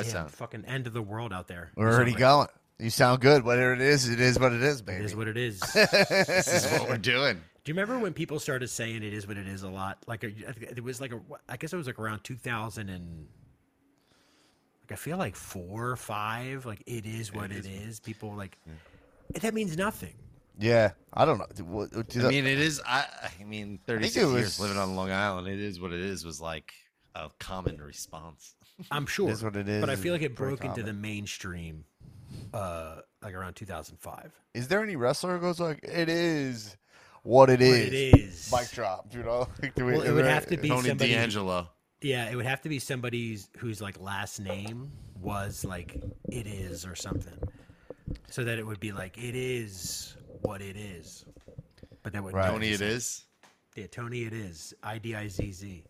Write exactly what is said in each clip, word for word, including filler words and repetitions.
Damn, sound? fucking end of the world out there. We're already going. You sound good. Whatever it is, it is what it is, baby. It is what it is. This is what we're doing. Do you remember when people started saying "it is what it is" a lot? Like a, it was like a, I guess it was like around two thousand and like I feel like four or five. Like it is what it, it is. is. People like yeah. that means nothing. Yeah, I don't know. What, what, I mean, it is. I, I mean, thirty-six I was, years living on Long Island. It is what it is. Was like a common response. I'm sure. It is what it is. But I feel like it broke into the mainstream, uh, like around two thousand five. Is there any wrestler who goes like, "It is what it what is"? It is. Mic drop. You know, like, do we, well, it would have to be Tony somebody, D'Angelo. Yeah, it would have to be somebody whose like last name was like "it is" or something, so that it would be like "it is what it is." But that would right. Tony, it is. Yeah, Tony, it is. I D I Z Z.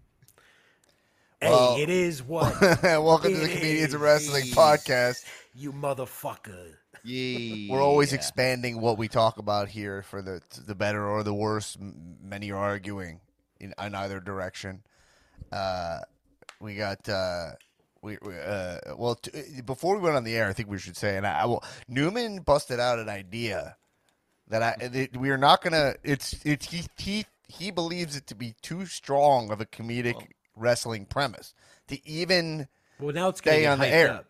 Well, hey, it is what. Welcome it to the Comedians is. of Wrestling podcast. You motherfucker. Yeah. We're always expanding what we talk about here for the the better or the worse. Many are arguing in, in either direction. Uh, we got uh, we, we uh, well t- before we went on the air, I think we should say, and I, I will. Newman busted out an idea that I it, we are not gonna. It's it's he he he believes it to be too strong of a comedic well, wrestling premise to even well now it's stay on the air. Up.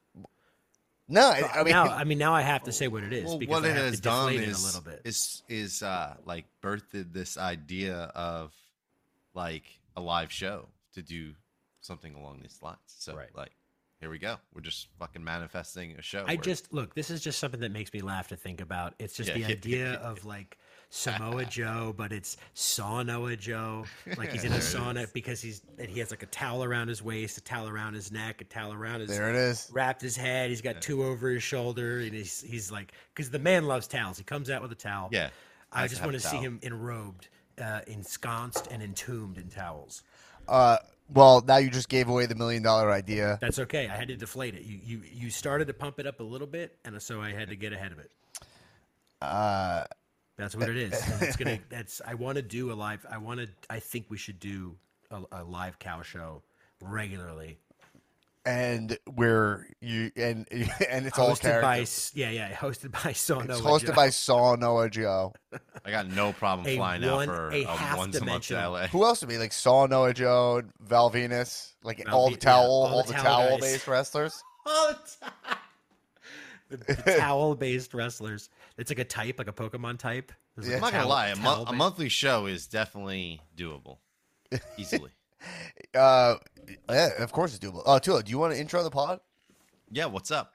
No, I, I mean, now, I mean, now I have to say what it is. Well, because what I it have has to done deflate is, it a little bit. is is uh like birthed this idea of like a live show to do something along these lines. So right. like, here we go. We're just fucking manifesting a show. I where... just look. This is just something that makes me laugh to think about. It's just yeah. the idea of like Samoa Joe, but it's Sauna Joe. Like he's in a sauna because he's and he has like a towel around his waist, a towel around his neck, a towel around his. There it is. Wrapped his head. He's got yeah. two over his shoulder, and he's he's like because the man loves towels. He comes out with a towel. Yeah. I just want to see him enrobed, uh, ensconced, and entombed in towels. Uh. Well, now you just gave away the million dollar idea. That's okay. I had to deflate it. You you you started to pump it up a little bit, and so I had to get ahead of it. Uh, that's what it is. And it's gonna. That's. I want to do a live. I want to. I think we should do a, a live cow show regularly. And where you and and it's hosted all by characters. yeah yeah hosted by Saw Noah. It's hosted Joe. by Saw Noah Joe. I got no problem a flying one, out for a um, once a month to L A. Who else would be like Saw Noah Joe, Val Venus, like Val all the towel, yeah, all, all the the towel, towel based wrestlers. All the, the, the towel based wrestlers. It's like a type, like a Pokemon type. Like Yeah. I'm not towel, gonna lie, a, mo- a based. monthly show is definitely doable, easily. Uh, yeah, of course it's doable. Oh, Tula, do you want to intro the pod? Yeah, what's up?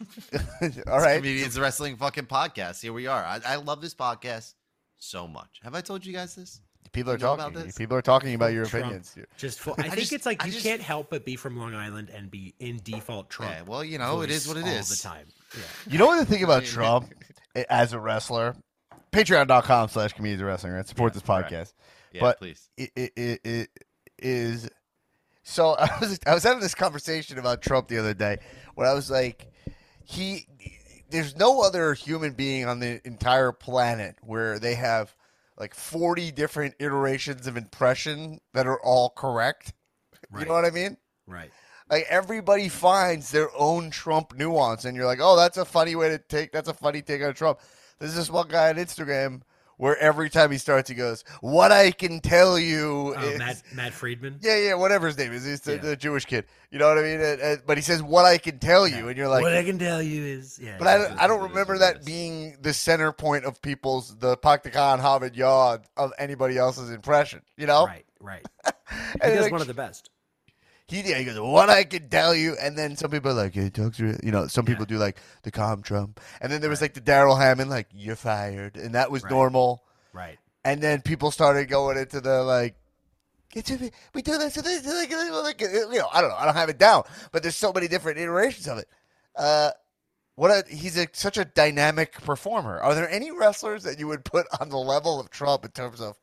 All right, Comedians Wrestling fucking podcast. Here we are. I, I love this podcast so much. Have I told you guys this? people are You know talking. about this? People are talking about your Trump. opinions. Just full, I, I think just- it's like I you just- can't help but be from Long Island and be in default Trump. Yeah, well, you know, it voice is what it all is. the time. Yeah. You know what the thing about Trump as a wrestler? Patreon.com slash Comedians of Wrestling. Right, support Yeah, this podcast. Yeah, but please. It, it, it, it is so. I was I was having this conversation about Trump the other day where I was like, he. There's no other human being on the entire planet where they have like forty different iterations of impression that are all correct. Right. You know what I mean? Right. Like everybody finds their own Trump nuance, and you're like, "Oh, that's a funny way to take. That's a funny take on Trump." There's this one guy on Instagram where every time he starts, he goes, "What I can tell you Oh, is." Matt, Matt Friedman. Yeah, yeah, whatever his name is. He's the, Yeah. the Jewish kid. You know what I mean? And, and, but he says, "What I can tell you," and you're like, what I can tell you is, yeah. but I, yeah. don't- I don't remember that being the center point of people's the Paktakan Harvard Yard of anybody else's impression. You know? Right, right. He And does like, one of the best. He, yeah, he goes, "What I can tell you," and then some people are like, "He talks to," you know, some people Yeah. do like the calm Trump, and then there was Right. like the Daryl Hammond, like "You're fired," and that was Right. normal. Right. And then people started going into the like, it's a, we do this, and this, like, like, you know, I don't know, I don't have it down, but there's so many different iterations of it. Uh, what a, he's a, such a dynamic performer. Are there any wrestlers that you would put on the level of Trump in terms of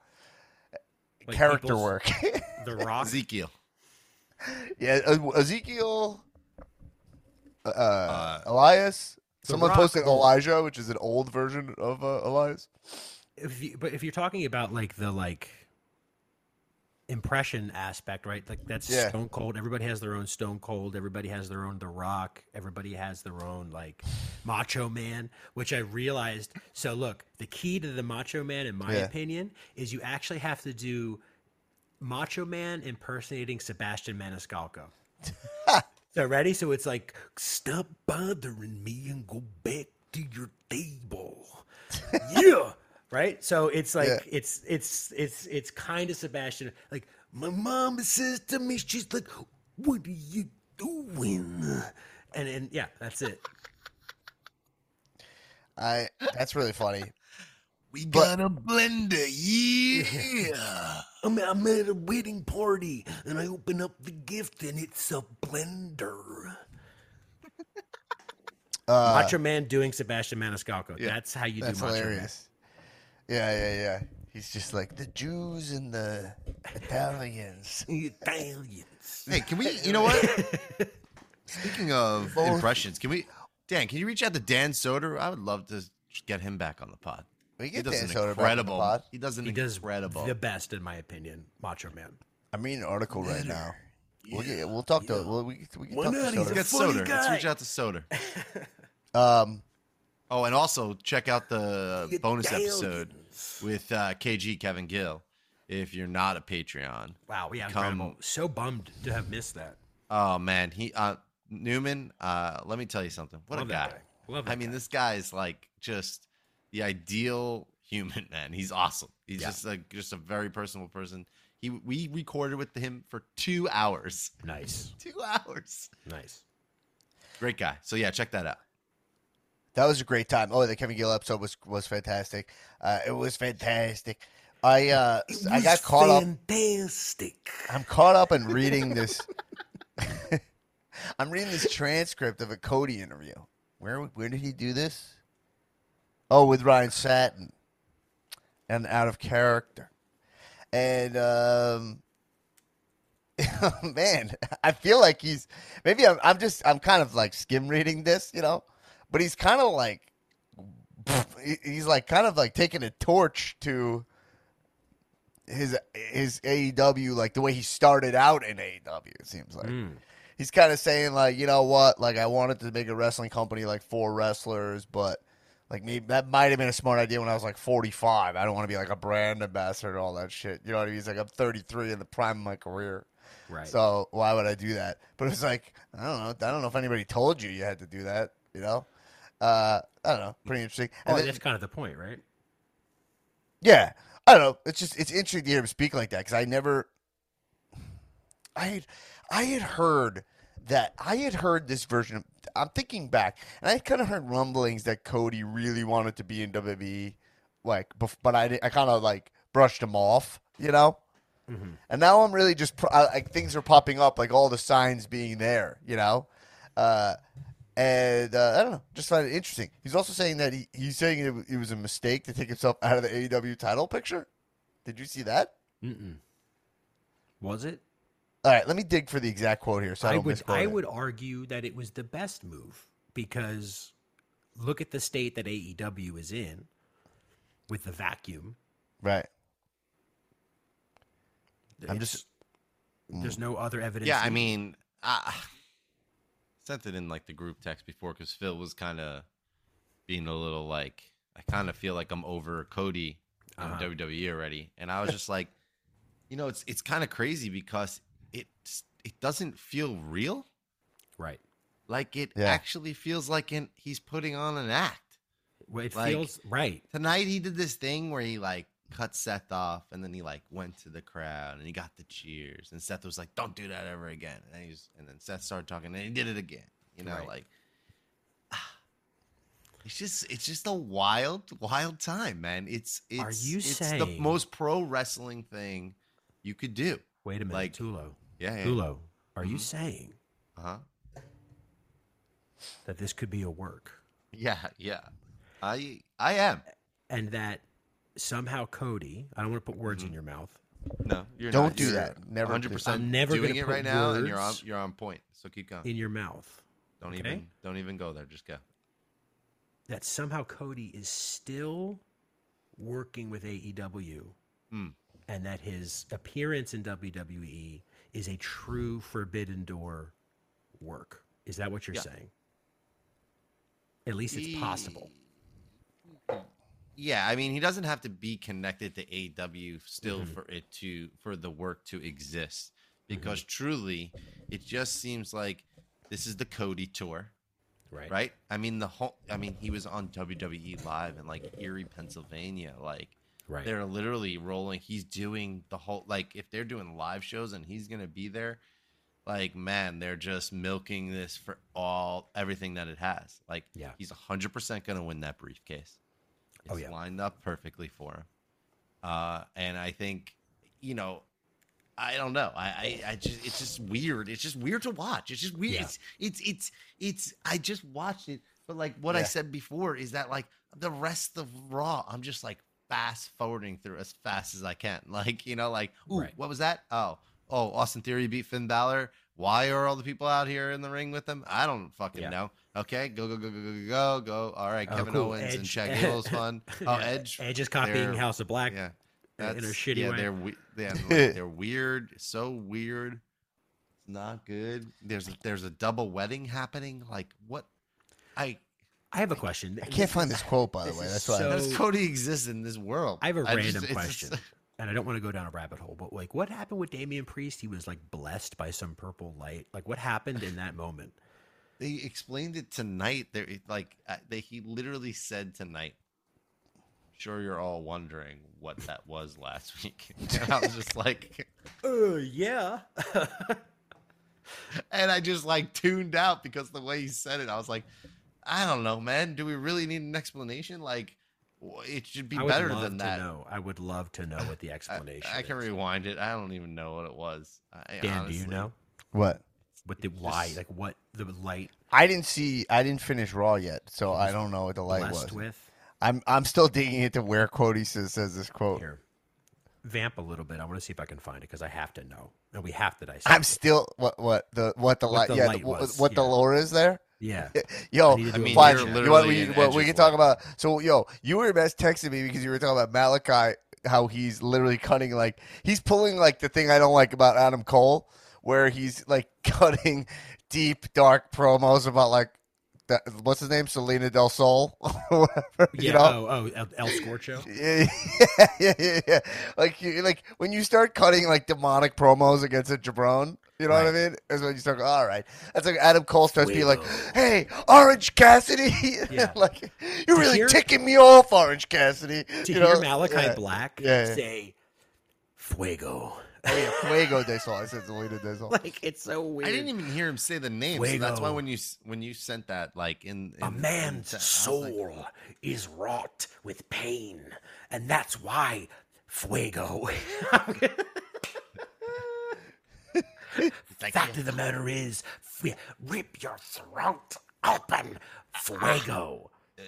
Like character people's- work? The Rock. Ezekiel. Yeah, uh, Ezekiel, uh, Uh, Elias. The Someone Rock- posted Elijah, which is an old version of uh, Elias. If you, but if you're talking about like the like impression aspect, right? Like that's Yeah. Stone Cold. Everybody has their own Stone Cold. Everybody has their own The Rock. Everybody has their own like Macho Man, which I realized. So look, the key to the Macho Man, in my Yeah. opinion, is you actually have to do Macho Man impersonating Sebastian Maniscalco. So ready? So it's like, stop bothering me and go back to your table. Yeah. Right? So it's like Yeah. it's it's it's it's kind of Sebastian. Like my mom says to me, she's like, "What are you doing?" And and yeah, that's it. I that's really funny. We But- got a blender, yeah. I'm, I'm at a wedding party and I open up the gift and it's a blender. Uh, Macho Man doing Sebastian Maniscalco. Yeah. That's how you That's do Macho hilarious. Yeah, yeah, yeah. He's just like the Jews and the Italians. Man. Italians. Hey, can we? You know what? Speaking of Both. impressions, can we? Dan, can you reach out to Dan Soder? I would love to get him back on the pod. We He get does Dan an Soder back on the incredible. pod. He does an He does incredible. the best, in my opinion, Macho Man. I'm reading an article right now. We'll get, we'll talk to we'll, we we can Why talk not? to He's Let's Soder. get funny Soder. Let's guy. reach out to Soder. Um, Oh, and also check out the The bonus Italians. episode with uh, K G Kevin Gill. If you're not a Patreon, Wow, yeah, Come- incredible. So bummed to have missed that. oh man, he uh, Newman. Uh, let me tell you something. What Love a that guy! guy. Love I that mean, guy. this guy is like just the ideal human, man. He's awesome. He's Yeah. just like just a very personable person. He we recorded with him for two hours. Nice, Two hours. nice. Great guy. So yeah, check that out. that was a great time. Oh, the Kevin Gill episode was was fantastic. Uh, it was fantastic. I uh, I got caught up. Fantastic. I'm caught up in reading this. I'm reading this transcript of a Cody interview. Where where did he do this? Oh, with Ryan Satin, and Out of Character, and um, man, I feel like he's maybe I'm I'm just I'm kind of like skim reading this, you know, but he's kind of like he- he's like kind of like taking a torch to his his A E W, like the way he started out in A E W. It seems like Mm. he's kind of saying like, you know what, like I wanted to make a wrestling company like for wrestlers, but like maybe that might have been a smart idea when I was like forty-five. I don't want to be like a brand ambassador and all that shit. You know what I mean? He's like, I'm thirty-three in the prime of my career. Right. So why would I do that? But it was like, I don't know. I don't know if anybody told you you had to do that. You know, uh, I don't know. Pretty interesting. And well, then- that's kind of the point, right? yeah, I don't know. It's just it's interesting to hear him speak like that because I never, I had, I had heard that I had heard this version. Of, I'm thinking back, and I kind of heard rumblings that Cody really wanted to be in W W E, like, bef- but I I kind of like brushed him off, you know. Mhm. And now I'm really just pro- I- like things are popping up, like all the signs being there, you know. Uh, and uh, I don't know, just find it interesting. He's also saying that he, he's saying it, w- it was a mistake to take himself out of the A E W title picture. Did you see that? Mm-mm. Was it? All right, let me dig for the exact quote here. So I, I don't would misquote I it. would argue that it was the best move because look at the state that A E W is in with the vacuum. Right. I'm It's- just- there's no other evidence. Yeah, I needed. mean, I sent it in like the group text before because Phil was kind of being a little like, I kind of feel like I'm over Cody in Uh-huh. W W E already, and I was just like, you know, it's it's kind of crazy because it it doesn't feel real. right. Like it Yeah. actually feels like an, he's putting on an act. Well, it Like- feels right. Tonight he did this thing where he like cut Seth off and then he like went to the crowd and he got the cheers and Seth was like, "Don't do that ever again." And he's and then Seth started talking and he did it again. You know, Right. like it's just it's just a wild wild time, man. It's it's Are you it's the saying- most pro wrestling thing you could do. Wait a minute, like- Tulo. Yeah, yeah. Tulo, are you Mhm. saying Uh-huh. that this could be a work Yeah, yeah. I I am. and that somehow Cody, I don't want to put words Mm-hmm. in your mouth. No, you're Don't not. do You're that. Never do. hundred percent I'm never doing gonna it put right now, and you're on words you're on point. So keep going. in your mouth. Don't okay. even don't even go there. Just go. That somehow Cody is still working with A E W Mm. and that his appearance in W W E is a true Forbidden Door work. Is that what you're Yeah. saying? At least it's possible. Yeah, I mean, he doesn't have to be connected to A E W still Mhm. for it to for the work to exist, because truly, it just seems like this is the Cody tour, Right. right? I mean, the whole. I mean, he was on W W E Live in like Erie, Pennsylvania. Like, Right. they're literally rolling. He's doing the whole. Like, if they're doing live shows and he's gonna be there, like, man, they're just milking this for all everything that it has. Like, Yeah. he's one hundred percent gonna win that briefcase. It's Oh, yeah. lined up perfectly for him. Uh, and I think, you know, I don't know. I, I, I just, it's just weird. It's just weird to watch. It's just weird. Yeah. It's, it's, it's, it's, I just watched it. But like what I Yeah. said before is that like the rest of Raw, I'm just like fast forwarding through as fast as I can. Like, you know, like, ooh, Right. what was that? Oh, oh, Austin Theory beat Finn Balor. Why are all the people out here in the ring with them? I don't fucking Yeah. know. Okay, go, go, go, go, go, go, go. All right, Oh, Kevin cool. Owens and Edge. Chad Gable's fun. Oh, Yeah. Edge. Edge is copying they're- House of Black. Yeah. in a That's, shitty yeah, way. They're, we- they're, like, they're weird. So weird. It's not good. There's a, there's a double wedding happening. Like, what? I I have a question. I can't find this quote, by the This way. is That's why. so- How does Cody exist in this world? I have a just- random it's question, just- and I don't want to go down a rabbit hole, but like, what happened with Damian Priest? He was like blessed by some purple light. Like, what happened in that moment? they explained it tonight. There, like, uh, they he literally said tonight. Sure, you're all wondering what that was last week, and I was just like, Uh, yeah. and I just like tuned out because the way he said it, I was like, I don't know, man. Do we really need an explanation? Like, w- it should be I would better love than to that. know. I would love to know what the I, explanation. I can is. rewind it. I don't even know what it was. I, Dan, honestly, do you know What? what the why? Just- Like, what the light I didn't see. I didn't finish Raw yet, so I don't know what the light blessed was. with? I'm I'm still digging into where Cody says, says this quote. Here, vamp a little bit. I want to see if I can find it because I have to know, and we have to dissect. I'm it. still what what the what the What light the yeah light the, what, was, what the yeah. lore is there. Yeah. Yo, I need to I do a mean, fine. you're check. You want literally we in what we Edge's can talk life. about? So yo, you were best texting me because you were talking about Malachi, how he's literally cutting like he's pulling like the thing I don't like about Adam Cole, where he's like cutting deep dark promos about like that, what's his name, Selena Del Sol, or whatever. Yeah. You know? Oh, oh, El, El Scorcho. Yeah, yeah, yeah, yeah. Like, you, like when you start cutting like demonic promos against a jabron, you know what I Right. mean? Is when you start. All right, that's like Adam Cole starts being like, Fuego. "Hey, Orange Cassidy, Yeah. like you're To really hear- ticking me off, Orange Cassidy." To you hear know? Malachi yeah. Black Yeah, yeah. say "Fuego," Oh yeah, Fuego de Sol. I said Selena de Sol. like it's so weird. I didn't even hear him say the name. So that's why Fuego. when you s- when you sent that like in, in A man's in, I was like, soul is wrought with pain, and that's why Fuego. like, Fact of the matter is, f- rip your throat open, Fuego.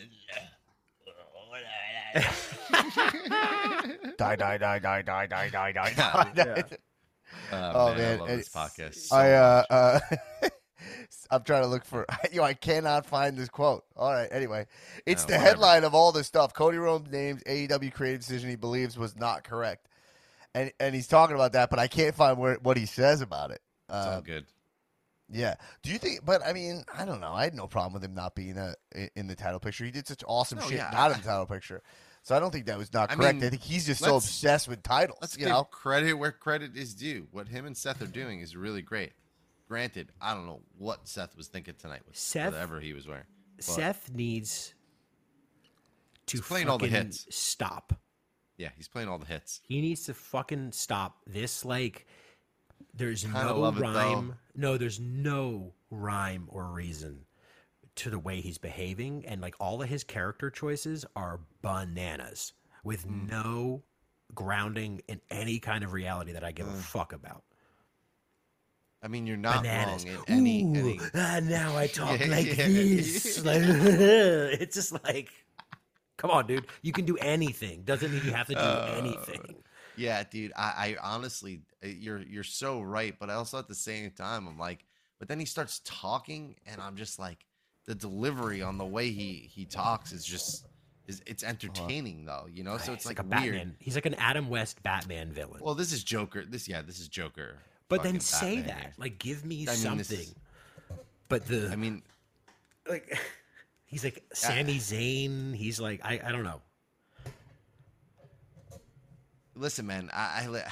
Die, die, die, die, die, die, die, die. Yeah. die. oh, Oh, man, man, I love and this podcast. So I uh, much. uh I'm trying to look for yo, I cannot find this quote. All right, anyway. It's Oh, the whatever. headline of all this stuff. Cody Rhodes names A E W creative decision he believes was not correct. And and he's talking about that, but I can't find where what he says about it. It's Uh, all good. yeah. Do you think but I mean, I don't know. I had no problem with him not being a, in the title picture. He did such awesome No, shit yeah, not I- in the title picture. So I don't think that was not I correct. mean, I think he's just so let's- obsessed with titles. Let's you give know? credit where credit is due. What him and Seth are doing is really great. Granted, I don't know what Seth was thinking tonight with Seth- whatever he was wearing. But, Seth needs to He's playing all the fucking hits. stop. yeah, he's playing all the hits. He needs to fucking stop this. Like, there's Kinda no love it, though. rhyme. No, there's no rhyme or reason to the way he's behaving, and like all of his character choices are bananas with Hmm. no grounding in any kind of reality that I give a fuck about. I mean, you're not Bananas. wrong in any. Ooh, any ah, now I talk Yeah, like yeah, this. Like, it's just like, come on, dude. You can do anything. Doesn't mean you have to do Uh, anything. yeah, dude. I, I honestly, uh, you're you're so right. But I also at the same time, I'm like, but then he starts talking, and I'm just like, the delivery on the way he he talks is just is it's entertaining though, you know. So it's He's like, a weird. Batman. He's like an Adam West Batman villain. Well, this is Joker. This yeah, this is Joker. but then fucking say Batman that, here. like, give me I mean, something. this is- But the I mean, like, he's like Sami Zayn. He's like, I, I don't know. listen, man, I I, li-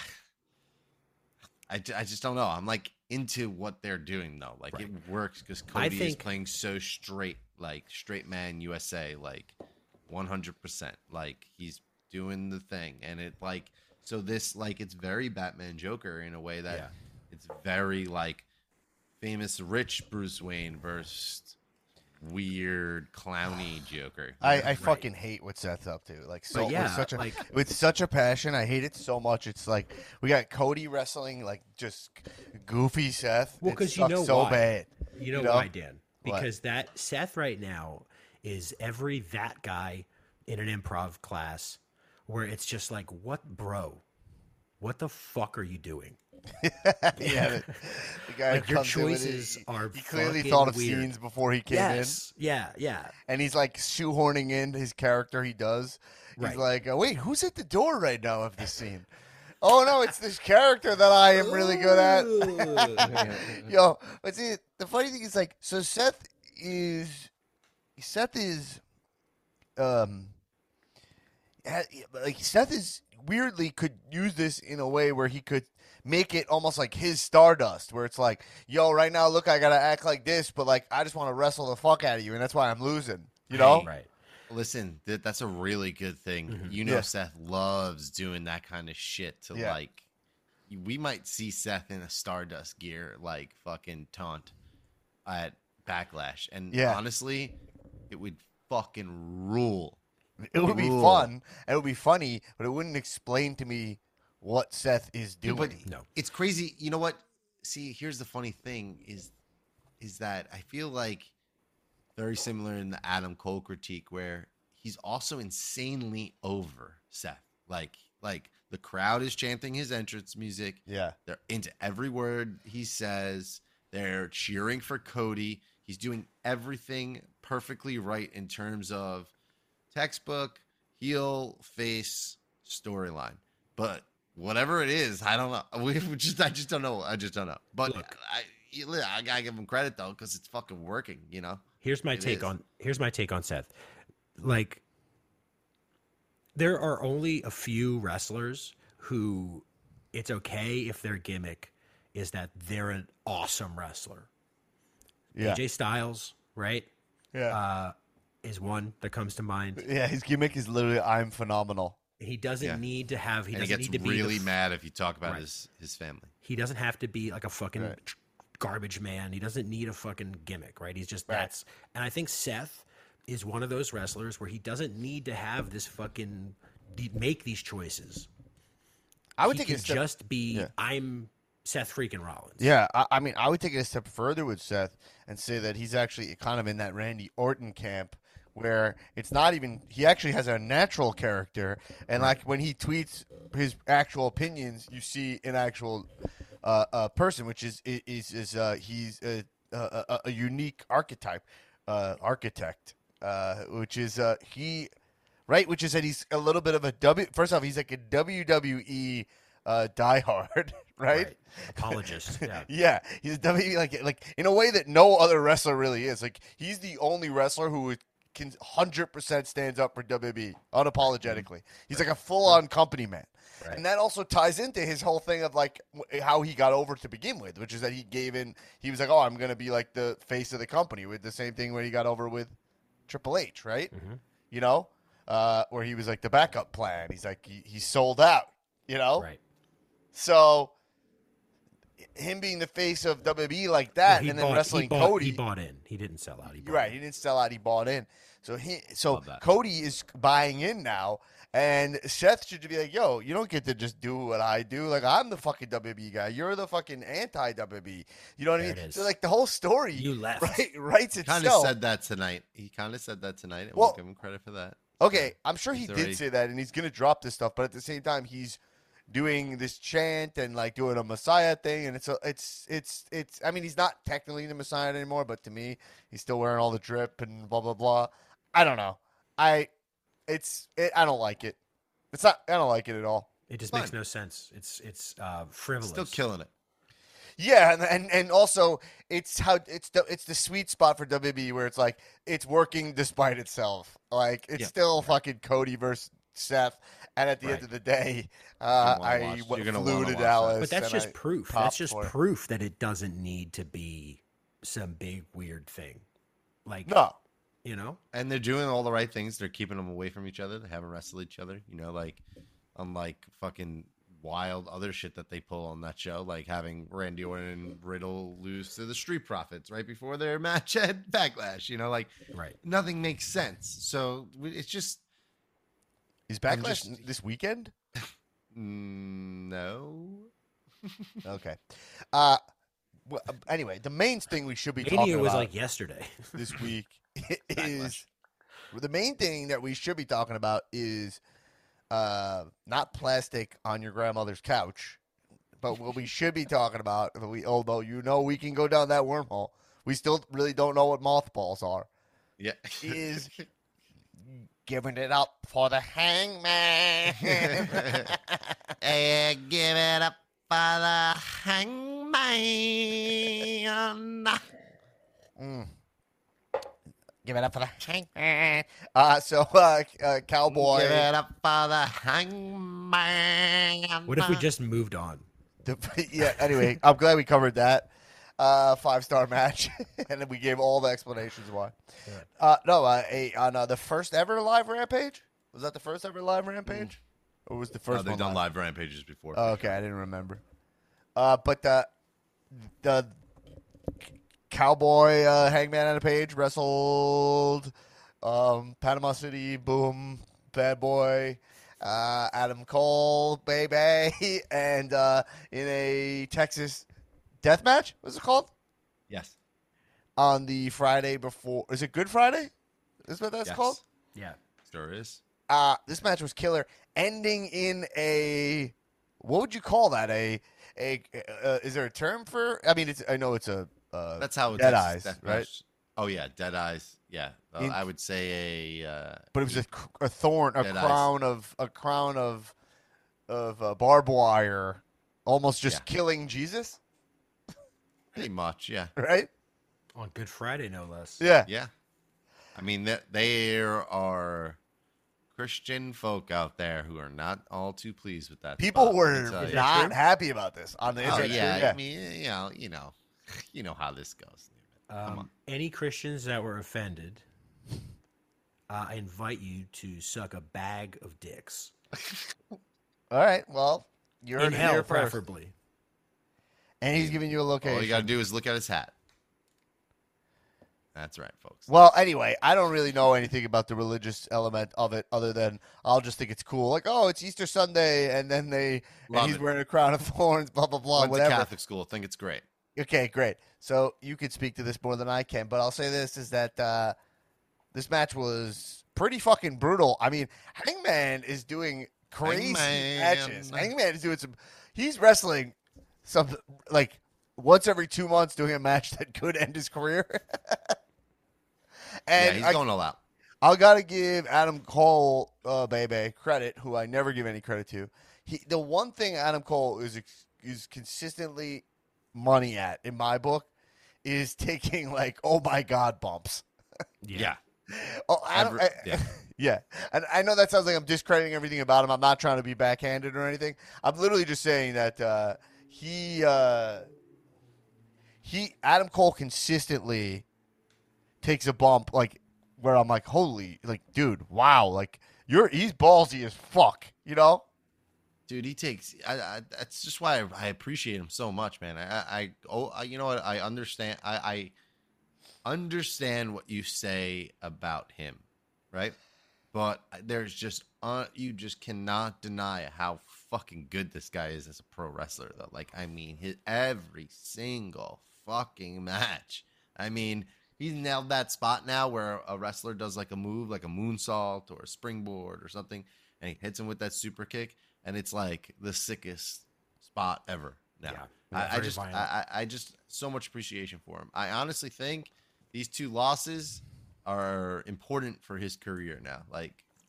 I, ju- I just don't know. I'm like into what they're doing though. Like Right. it works because I Cody is think- playing so straight, like straight man U S A, like one hundred percent. Like he's doing the thing, and it like so this like it's very Batman Joker in a way that Yeah. it's very like famous rich Bruce Wayne versus weird clowny Joker. I, I fucking hate what Seth's up to. Like so, But yeah, with such a like- with such a passion. I hate it so much. It's like we got Cody wrestling like just goofy Seth. Well, It 'cause you sucks know so why. bad. You know, You know? why, Dan? What? Because that Seth right now is every that guy in an improv class where it's just like, what, bro? What the fuck are you doing? yeah, the, the guy Like, who your comes in with choices it, are He clearly fucking thought of weird. scenes before he came Yes. Yeah, yeah. in, and he's like shoehorning in his character. He does. He's Right. like, oh, wait, who's at the door right now of this scene? Oh no, it's this character that I am really good at. Yo, but see, the funny thing is like, so Seth is, Seth is, um, ha- like Seth is weirdly could use this in a way where he could make it almost like his Stardust, where it's like, yo, right now, look, I gotta act like this, but like, I just want to wrestle the fuck out of you, and that's why I'm losing. You know? Right. Listen, that, that's a really good thing. Mhm. You know, Yeah. Seth loves doing that kind of shit to Yeah. like. We might see Seth in a Stardust gear, like fucking taunt at Backlash, and Yeah. honestly, it would fucking rule. It would be Cool. fun, and it would be funny, but it wouldn't explain to me what Seth is Yeah, doing. but No. it's crazy. You know what? See, here's the funny thing is, is that I feel like very similar in the Adam Cole critique, where he's also insanely over Seth. Like, like the crowd is chanting his entrance music. Yeah. They're into every word he says. They're cheering for Cody. He's doing everything perfectly right in terms of textbook, heel, face, storyline. But whatever it is, I don't know. We just, I just don't know. I just don't know. But Look. I, I gotta give him credit though, because it's fucking working. You know. Here's my It take is. on here's my take on Seth. Like, there are only a few wrestlers who it's okay if their gimmick is that they're an awesome wrestler. Yeah. A J Styles, right? Yeah. Uh, is one that comes to mind. Yeah, his gimmick is literally I'm phenomenal. He doesn't Yeah. need to have. He and he doesn't gets need to be the really f- mad if you talk about Right. his his family. He doesn't have to be like a fucking Right. tr- garbage man. He doesn't need a fucking gimmick, right? He's just Right. that's. And I think Seth is one of those wrestlers where he doesn't need to have this fucking de- make these choices. I would he take can it a step. just be Yeah. I'm Seth freaking Rollins. Yeah, I, I mean, I would take it a step further with Seth and say that he's actually kind of in that Randy Orton camp where it's not even he actually has a natural character, and like when he tweets his actual opinions, you see an actual uh, uh, person, which is is is uh, he's a, a, a- a unique archetype, uh, architect, uh, which is uh, he, right? Which is that he's a little bit of a W. First off, he's like a W W E uh, diehard, right? Apologist. Yeah. Yeah, he's a W W E like like in a way that no other wrestler really is. Like he's the only wrestler who can one hundred percent stands up for W W E unapologetically. He's like a full-on company man. Right. And that also ties into his whole thing of like w- how he got over to begin with, which is that he gave in he was like, "Oh, I'm going to be like the face of the company," with the same thing when he got over with Triple H, right? Mhm. You know? Uh, where he was like the backup plan. He's like he, he sold out, you know? Right. So him being the face of W W E like that, Well, he and then bought- wrestling he bought, Cody, He bought in. He didn't sell out. He bought right? in. He didn't sell out; he bought in. So he, so Love that. Cody is buying in now, and Seth should be like, "Yo, you don't get to just do what I do. Like I'm the fucking W W E guy. You're the fucking anti W W E. You know what I There mean? it is. So like the whole story, You left. right? Writes Kind of itself. said that tonight. He kind of said that tonight. And Well- we'll give him credit for that. Okay, I'm sure he He's did already- say that, and he's gonna drop this stuff. But at the same time, he's doing this chant and like doing a Messiah thing, and it's a, it's it's it's. I mean, he's not technically the Messiah anymore, but to me, he's still wearing all the drip and blah blah blah. I don't know. I it's it, I don't like it. It's not. I don't like it at all. It just Fine. makes no sense. It's it's uh, frivolous. Still killing it. Yeah, and, and and also it's how it's the it's the sweet spot for W W E where it's like it's working despite itself. Like it's Yeah. still fucking Cody versus Seth, and at the Right. end of the day, uh, wanna I watch- w- you're gonna flew wanna to watch that. Dallas. But that's and just I proof. popped That's just for it. proof that it doesn't need to be some big weird thing. Like No, you know, And they're doing all the right things. They're keeping them away from each other. They haven't wrestled each other. You know, like unlike fucking wild other shit that they pull on that show, like having Randy Orton and Riddle lose to the Street Profits right before their match at Backlash. You know, like right? nothing makes sense. So it's just is I'm Backlash just- this weekend? mm, no. Okay. Uh, well, uh, anyway, the main thing we should be Mania talking was about like yesterday. this week is the main thing that we should be talking about is uh, not plastic on your grandmother's couch, but what we should be talking about, we although you know we can go down that wormhole, we still really don't know what mothballs are. Yeah. Is giving it up for the Hangman. Hey, give it up for the Hangman. Mm. Give it up for the Hangman. Uh, so, uh, uh, Cowboy. Give it up for the Hangman. What if we just moved on? The, yeah. Anyway, I'm glad we covered that uh, five star match, and then we gave all the explanations why. Yeah. Uh, no, uh, a, on uh, the first ever live rampage. Was that the first ever live rampage, or was the Oh, first they've one done live? live rampages before. Oh, okay, I didn't remember. Uh, but the the Cowboy uh, Hangman on a page wrestled um, Panama City Boom Bad Boy. Uh, Adam Cole, baby, and uh, in a Texas death match, what's it called? Yes. On the Friday before, is it Good Friday? Is what that's Yes. called? Yeah. Sure is. Uh, this match was killer, ending in a, what would you call that? A, a, uh, is there a term for? I mean, it's. I know it's a. Uh, That's how it's Dead Eyes, Death right? Match- Oh yeah, Dead Eyes. Yeah, Uh, In- I would say a. Uh, but it was a, c- a thorn, a Dead Eyes. crown of a crown of of uh, barbed wire, almost just Yeah. killing Jesus, pretty much. Yeah. right? On Good Friday, no less. Yeah. Yeah. I mean, that there are Christian folk out there who are not all too pleased with that. People spot, let me were tell you. not true? happy about this on the Oh internet. yeah, yeah. I mean, you know, you know, you know how this goes. Come Um, on. any Christians that were offended, uh, I invite you to suck a bag of dicks All right. Well, you're in in hell, here first, preferably. and he's giving you a location. All you gotta do is look at his hat. That's right, folks. Well, anyway, I don't really know anything about the religious element of it, other than I'll just think it's cool. Like, oh, it's Easter Sunday, and then they and Love he's it. wearing a crown of thorns, blah blah blah, Went to whatever. Catholic school. Think it's great. Okay, great. So you could speak to this more than I can, but I'll say this is that uh, this match was pretty fucking brutal. I mean, Hangman is doing crazy Hangman. matches. Hangman is doing some. He's wrestling some like once every two months, doing a match that could end his career. Yeah, and he's I, going all out. I gotta give Adam Cole, uh, baby, credit, who I never give any credit to. He, the one thing Adam Cole is ex- is consistently money at in my book is taking like oh my god bumps. Yeah. Oh, Adam, Every- I- yeah. yeah. And I know that sounds like I'm discrediting everything about him. I'm not trying to be backhanded or anything. I'm literally just saying that uh, he uh, he Adam Cole consistently takes a bump like where I'm like, holy, like, dude, wow, like you're he's ballsy as fuck, you know? Dude, he takes. I, I, that's just why I, I appreciate him so much, man. I, I, oh, I, you know what? I understand. I, I understand what you say about him, right? But there's just, uh, you just cannot deny how fucking good this guy is as a pro wrestler, though. Like, I mean, his every single fucking match. I mean, he's nailed that spot now where a wrestler does like a move, like a moonsault or a springboard or something, and he hits him with that super kick. And it's like the sickest spot ever. Now, Yeah, I, I very just, violent. I, I I just so much appreciation for him. I honestly think these two losses are important for his career now. Like,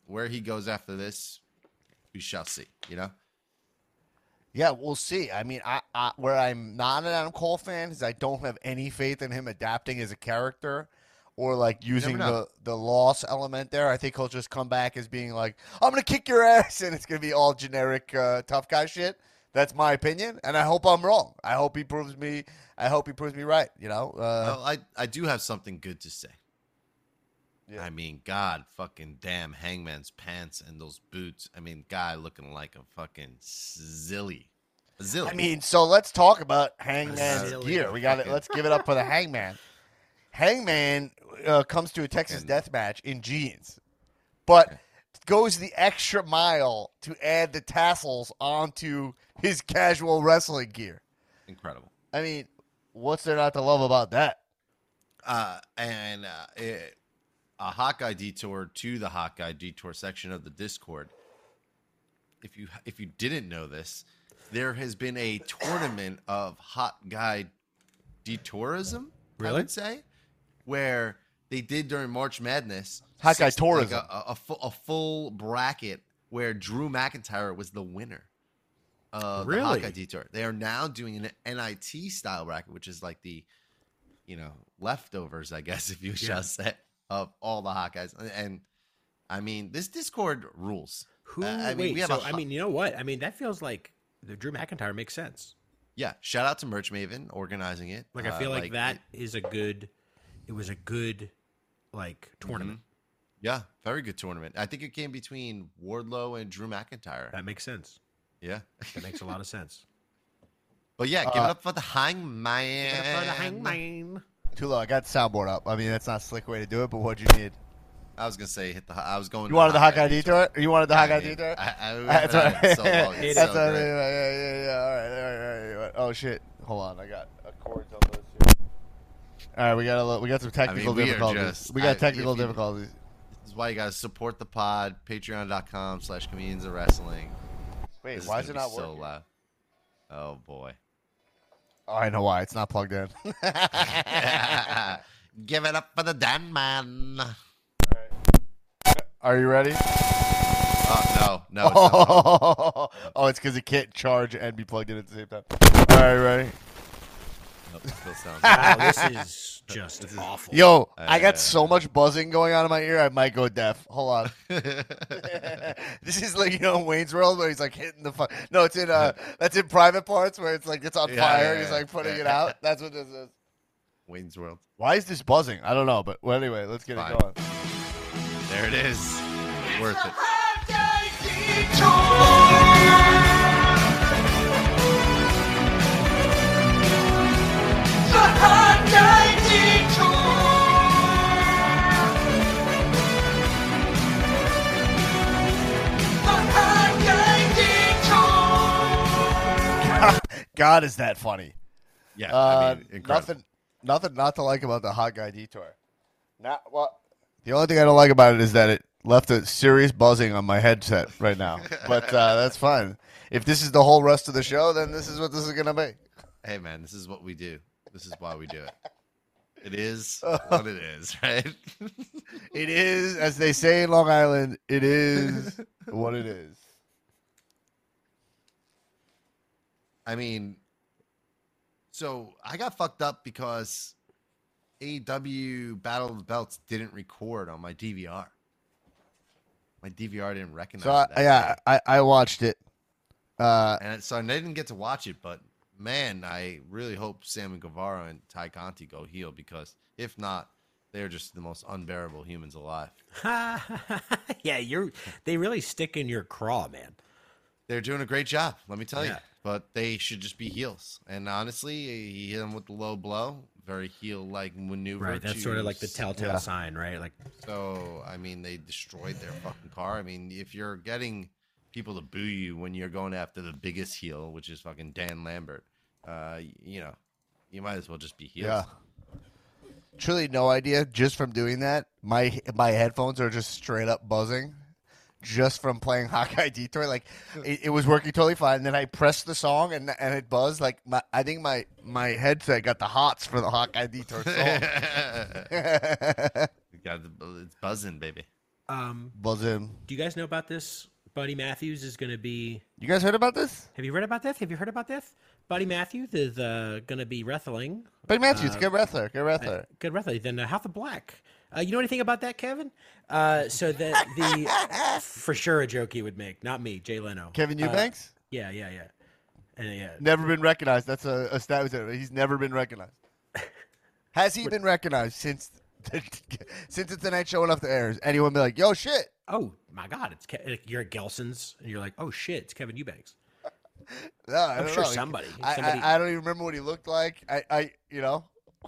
where he goes after this, we shall see. You know. Yeah, we'll see. I mean, I, I where I'm not an Adam Cole fan is I don't have any faith in him adapting as a character or like using the, the loss element there. I think he'll just come back as being like, I'm going to kick your ass, and it's going to be all generic uh, tough guy shit. That's my opinion, and I hope I'm wrong. I hope he proves me I hope he proves me right, you know? Uh, well, I, I do have something good to say. Yeah. I mean, God fucking damn Hangman's pants and those boots. I mean, guy looking like a fucking zilly. A zilly. I mean, so let's talk about Hangman's Silly. gear. We got it. Let's give it up for the Hangman. Hangman uh, comes to a Texas And- death match in jeans, but goes the extra mile to add the tassels onto his casual wrestling gear. Incredible. I mean, what's there not to love about that? Uh, and uh, it, a Hawkeye detour to the Hawkeye detour section of the Discord. If you if you didn't know this, there has been a tournament of hot guy detourism. I Really? would say, where they did during March Madness. Hot guy six- like tourism. a, a, a, full, a full bracket where Drew McIntyre was the winner of the Really? Hawkeye detour. They are now doing an N I T style bracket, which is like the, you know, leftovers, I guess, if you shall say, of all the Hawkeyes. And, and I mean, this Discord rules. Who? Uh, I mean, wait, we have so a I ho- mean, you know what? I mean, that feels like the Drew McIntyre makes sense. Yeah, shout out to Merch Maven organizing it. Like I Uh, feel like, that it- is a good. It was a good, like tournament. yeah, very good tournament. I think it came between Wardlow and Drew McIntyre. That makes sense. Yeah. That makes a lot of sense. But yeah, give Uh, it up for the Hangman. For the Hangman. Too low. I got the soundboard up. I mean, that's not a slick way to do it, but what'd you need? I was gonna say hit the. I was going. You to wanted the Hawkeye Hawkeye detour? You wanted the I Hawkeye mean, detour? I, I, we That's haven't right. had it so long. It It's That's so right. great. Yeah, yeah, yeah, yeah. All right, all right, all right. Oh shit! Hold on, I got a cord on this here. All right, we got a little, we got some technical we are difficulties. just- we got I- technical if you- difficulties. This is why you gotta support the pod. Patreon.com slash comedians of wrestling. Wait, This why is is it gonna not be so working? loud. Oh boy. Oh, I know why. It's not plugged in. Give it up for the Dan Man. Are you ready? Oh no, no. It's not. Oh, it's because it can't charge and be plugged in at the same time. All right, ready? Nope, it still sounds. Wow, this is just awful. Yo, I Uh, got so much buzzing going on in my ear, I might go deaf. Hold on. This is like, you know, Wayne's World where he's like hitting the fu- No, it's in uh that's in Private Parts where it's like it's on Yeah, fire yeah, and he's yeah. like putting Yeah. it out. That's what this is. Wayne's World. Why is this buzzing? I don't know, but well, anyway, let's get Fine. it going. There it is. Worth it. God, is that funny? Yeah, Uh, I mean, incredible. nothing, nothing not to like about the Hot Guy Detour. Not well. The only thing I don't like about it is that it left a serious buzzing on my headset right now. But uh, that's fine. If this is the whole rest of the show, then this is what this is gonna be. Hey man, this is what we do. This is why we do it. It is what it is, right? It is, as they say in Long Island, it is what it is. I mean, so I got fucked up because A E W Battle of the Belts didn't record on my D V R. My D V R didn't recognize So I, it. that yeah, day. I, I watched it. Uh, And so I didn't get to watch it, but man, I really hope Sammy Guevara and Ty Conti go heel because if not, they're just the most unbearable humans alive. Yeah, you're. They really stick in your craw, man. They're doing a great job, let me tell you. Yeah. But they should just be heels. And honestly, he hit him with the low blow, very heel-like maneuver. Right. That's to- sort of like the telltale Yeah. sign, right? Like, So I mean, they destroyed their fucking car. I mean, if you're getting people to boo you when you're going after the biggest heel, which is fucking Dan Lambert, uh, you know, you might as well just be heels. yeah. Truly, no idea. Just from doing that, my my headphones are just straight up buzzing, just from playing Hawkeye Detour. Like it, it was working totally fine. And then I pressed the song and and it buzzed. Like my, I think my my headset got the hots for the Hawkeye Detour song. You got the- it's buzzing, baby. Um, Buzz in. do you guys know about this? Buddy Matthews is going to be. You guys heard about this? Have you read about this? Have you heard about this? Buddy Matthews is uh, going to be wrestling. Buddy Matthews, Uh, good wrestler, good wrestler. Good wrestler. Then uh, House of Black. Uh, you know anything about that, Kevin? Uh, so that the for sure a joke he would make, not me, Jay Leno. Kevin Uh, Eubanks, yeah, yeah, yeah. And yeah, never been recognized. That's a, a stat. He's never been recognized. Has he been recognized since since it's the night show enough to air? Has anyone be like, "Yo, shit"? oh my God, it's Ke- you're at Gelson's and you're like, oh shit, it's Kevin Eubanks. No, I I'm don't sure know. somebody- I, somebody- I, I don't even remember what he looked like. I, I you know.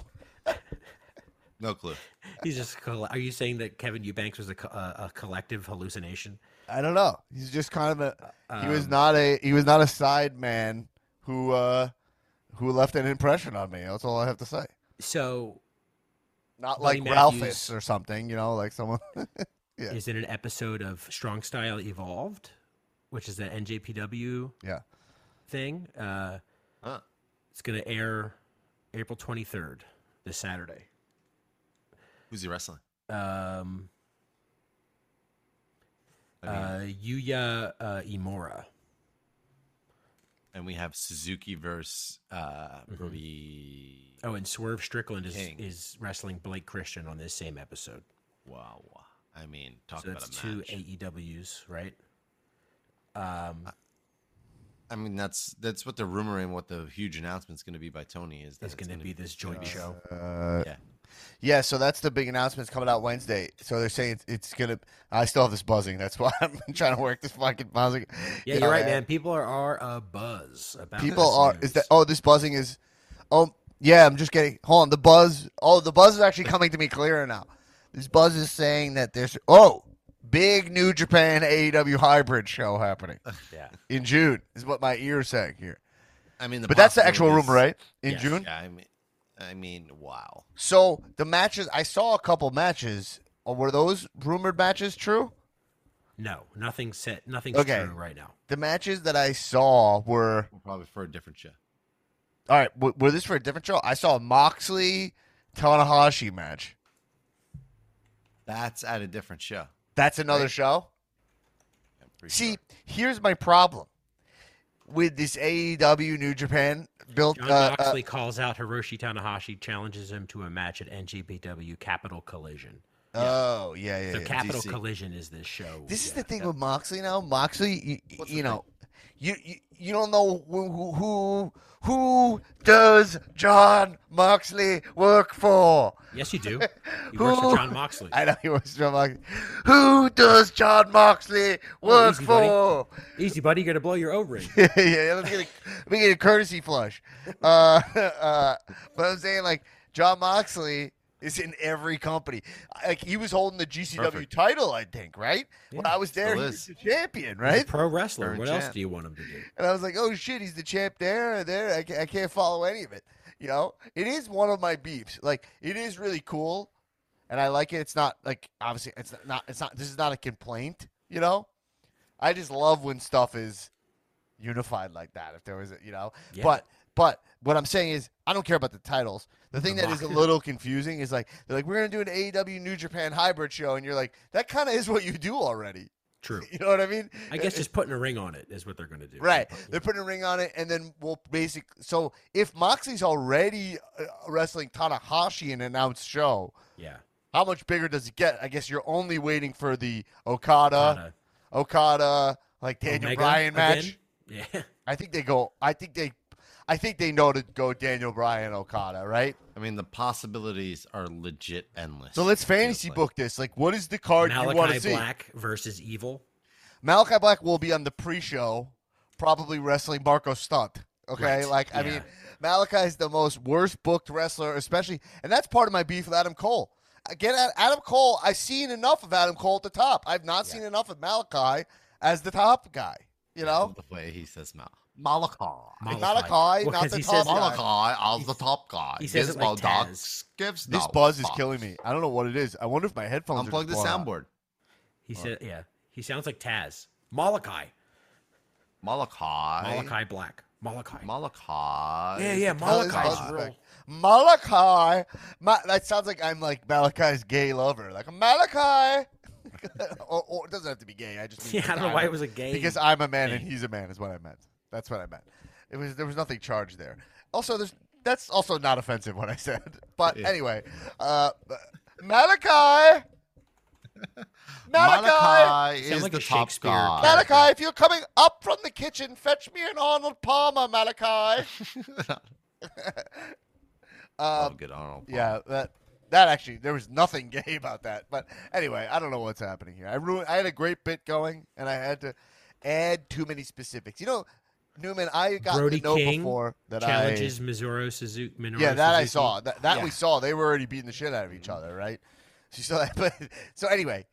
No clue. He's just. coll- Are you saying that Kevin Eubanks was a, co- a, a collective hallucination? I don't know. He's just kind of a. He was Um, not a. He was not a side man who uh, who left an impression on me. That's all I have to say. So Not Buddy like Matthews- Ralphus or something. You know, like someone. Yeah. is in an episode of Strong Style Evolved, which is the N J P W Yeah. thing. Uh, Huh. it's going to air April twenty-third, this Saturday. Who's he wrestling? Um, I mean, uh, Yuya uh, Imura. and we have Suzuki versus uh, Mhm. Brody. Oh, and Swerve Strickland is, King. is wrestling Blake Christian on this same episode. Wow. I mean, talk So about that's a two match. A E Ws, right? Um, I mean, that's that's what they're rumoring. What the huge announcement's going to be by Tony is that it's going to be this joint show. Uh, Yeah. yeah. So that's the big announcement coming out Wednesday. So they're saying it's, it's gonna. I still have this buzzing. That's why I'm trying to work this fucking buzzing. Yeah, You you're know, right, man. People are, are a buzz about People this are. news. Is that? Oh, this buzzing is. Oh, yeah. I'm just getting. Hold on. The buzz. Oh, the buzz is actually coming to me clearer now. This buzz is saying that there's. Oh, big New Japan A E W hybrid show happening Yeah. in June. Is what my ears saying here. I mean, the But that's the actual possibilities- rumor, right? In Yes. June. Yeah, I mean, I mean, wow. So the matches. I saw a couple matches. Oh, were those rumored matches true? No, nothing set. Nothing's Okay. true right now. The matches that I saw were. Probably for a different show. All right, w- were this for a different show? I saw a Moxley Tanahashi match. That's at a different show. That's another Right. show. I'm pretty See, sure. here's my problem with this A E W New Japan built. John Uh, uh, Moxley calls out Hiroshi Tanahashi, challenges him to a match at N G P W Capital Collision. oh yeah, yeah. So yeah. Capital D C. Collision is this show. This is Yeah. the thing with Moxley now. Moxley, you, What's you the know, you, you you don't know who, who who who does John Moxley work for? Yes, you do. He works Who- for John Moxley. I know he works for John Moxley. Who does John Moxley Oh, work easy, buddy. for? Easy, buddy. You're gonna blow your O-ring. yeah, yeah, let's get a, let me get a courtesy flush. Uh, uh, but I'm saying, like, John Moxley is in every company. Like, he was holding the G C W Perfect. title, I think, right? When Yeah, I was there, still he is. was the champion, He's a right? pro wrestler. Current What else champ. do you want him to do? And I was like, oh shit, he's the champ there, there. I can't, I can't follow any of it. You know, it is one of my beefs. Like, it is really cool, and I like it. It's not like obviously, it's not, it's not. This is not a complaint. You know, I just love when stuff is unified like that. If there was, a, you know, Yeah. but but what I'm saying is, I don't care about the titles. The thing The that is a mo- little confusing is like they're like we're gonna do an A E W New Japan hybrid show, and you're like that kind of is what you do already. True. You know what I mean? I guess just putting a ring on it is what they're gonna do. Right. Yeah. They're putting a ring on it, and then we'll basic. So if Moxley's already uh, wrestling Tanahashi in an announced show, Yeah. how much bigger does it get? I guess you're only waiting for the Okada, Okada. Okada, like Daniel Omega Bryan match. again? Yeah. I think they go. I think they. I think they know to go Daniel Bryan Okada, right? I mean, the possibilities are legit endless. So let's it feels fantasy like. book this. Like, what is the card you want to Malachi see? Black versus Evil. Malachi Black will be on the pre-show, probably wrestling Marco Stunt. Okay, Right, like I yeah. mean, Malachi is the most worst booked wrestler, especially, and that's part of my beef with Adam Cole. Again, Ad- Adam Cole, I've seen enough of Adam Cole at the top. I've not seen enough of Malachi as the top guy. You I know, love the way he says Mal. Malachi. Malachi. Malachi, Well, not 'cause the he top says- guy. Malachi as the top guy. he says it like Gizmo Dog Taz. gives This no buzz is fucks. killing me. I don't know what it is. I wonder if my headphones Unplug are the just blown out. soundboard. He said, yeah. He sounds like Taz. Malachi. Malachi. Malachi Black. Malachi. Malachi. Yeah, yeah, How is Malachi's Buzz real. back? Malachi. Ma- that sounds like I'm like Malachi's gay lover. Like Malachi. or, or it doesn't have to be gay. I just mean Yeah, I don't know I'm why a- it was a gay. because I'm a man and thing. he's a man is what I meant. That's what I meant. It was there was nothing charged there. Also, there's that's also not offensive what I said. But Yeah. anyway, uh, Malachi. Malachi. Malachi Sound is like the a top Shakespeare guy. character. Malachi, if you're coming up from the kitchen, fetch me an Arnold Palmer, Malachi. Love um, a good Arnold. Palmer. yeah, that that actually there was nothing gay about that. But anyway, I don't know what's happening here. I ruined. I had a great bit going, and I had to add too many specifics. You know, Newman, I got Brody to know King before that Challenges Minoru Suzuki. I. Minoru Yeah, that I Suzuki. saw. That that we Yeah. saw. They were already beating the shit out of each other, right? So, you saw that, but so anyway.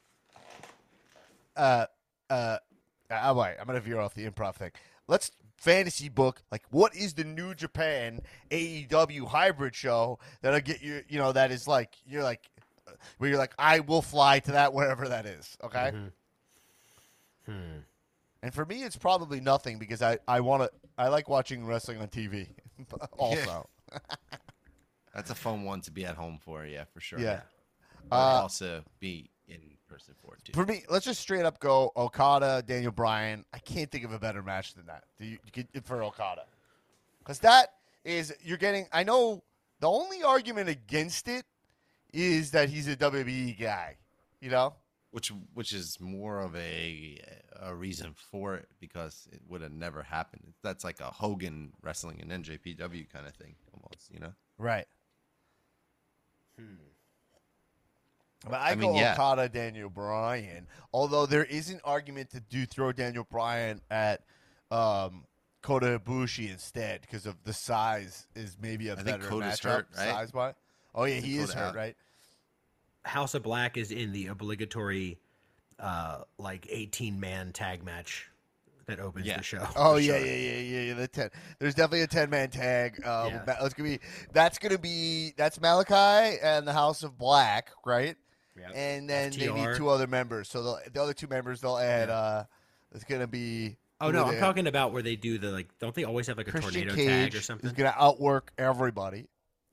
Uh, uh, all right, I'm gonna veer off the improv thing. Let's fantasy book like what is the New Japan A E W hybrid show that'll get you, you know, that is like you're like where you're like I will fly to that wherever that is, okay? Mhm. Hmm. And for me, it's probably nothing because I I want to I like watching wrestling on T V. Also, That's a fun one to be at home for, yeah, for sure. Yeah. But Uh, also be in person for it too. for me, let's just straight up go Okada, Daniel Bryan. I can't think of a better match than that. Do you, you could, for Okada? Because that is you're getting. I know the only argument against it is that he's a W W E guy. You know, Which which is more of a a reason for it because it would have never happened. That's like a Hogan wrestling and N J P W kind of thing almost, you know. right? Hmm. But I, I go mean, yeah. Okada, Daniel Bryan. Although there is an argument to do throw Daniel Bryan at um, Kota Ibushi instead because of the size is maybe a I think better Kota's matchup hurt, right? size wise. Oh yeah, think he is Kota hurt, out. right? House of Black is in the obligatory, uh, like eighteen man tag match that opens Yeah. the show. Oh For yeah, sure. yeah, yeah, yeah, yeah. The ten. There's definitely a ten man tag. Uh, Yeah. ma- That's gonna be. That's gonna be. That's Malachi and the House of Black, right? Yep. And then F T they R. need two other members. So the, the other two members they'll add. Yeah. Uh, it's gonna be. Oh who no, are I'm they? talking about where they do the like. Don't they always have like a Christian tornado Cage tag or is something? gonna outwork everybody.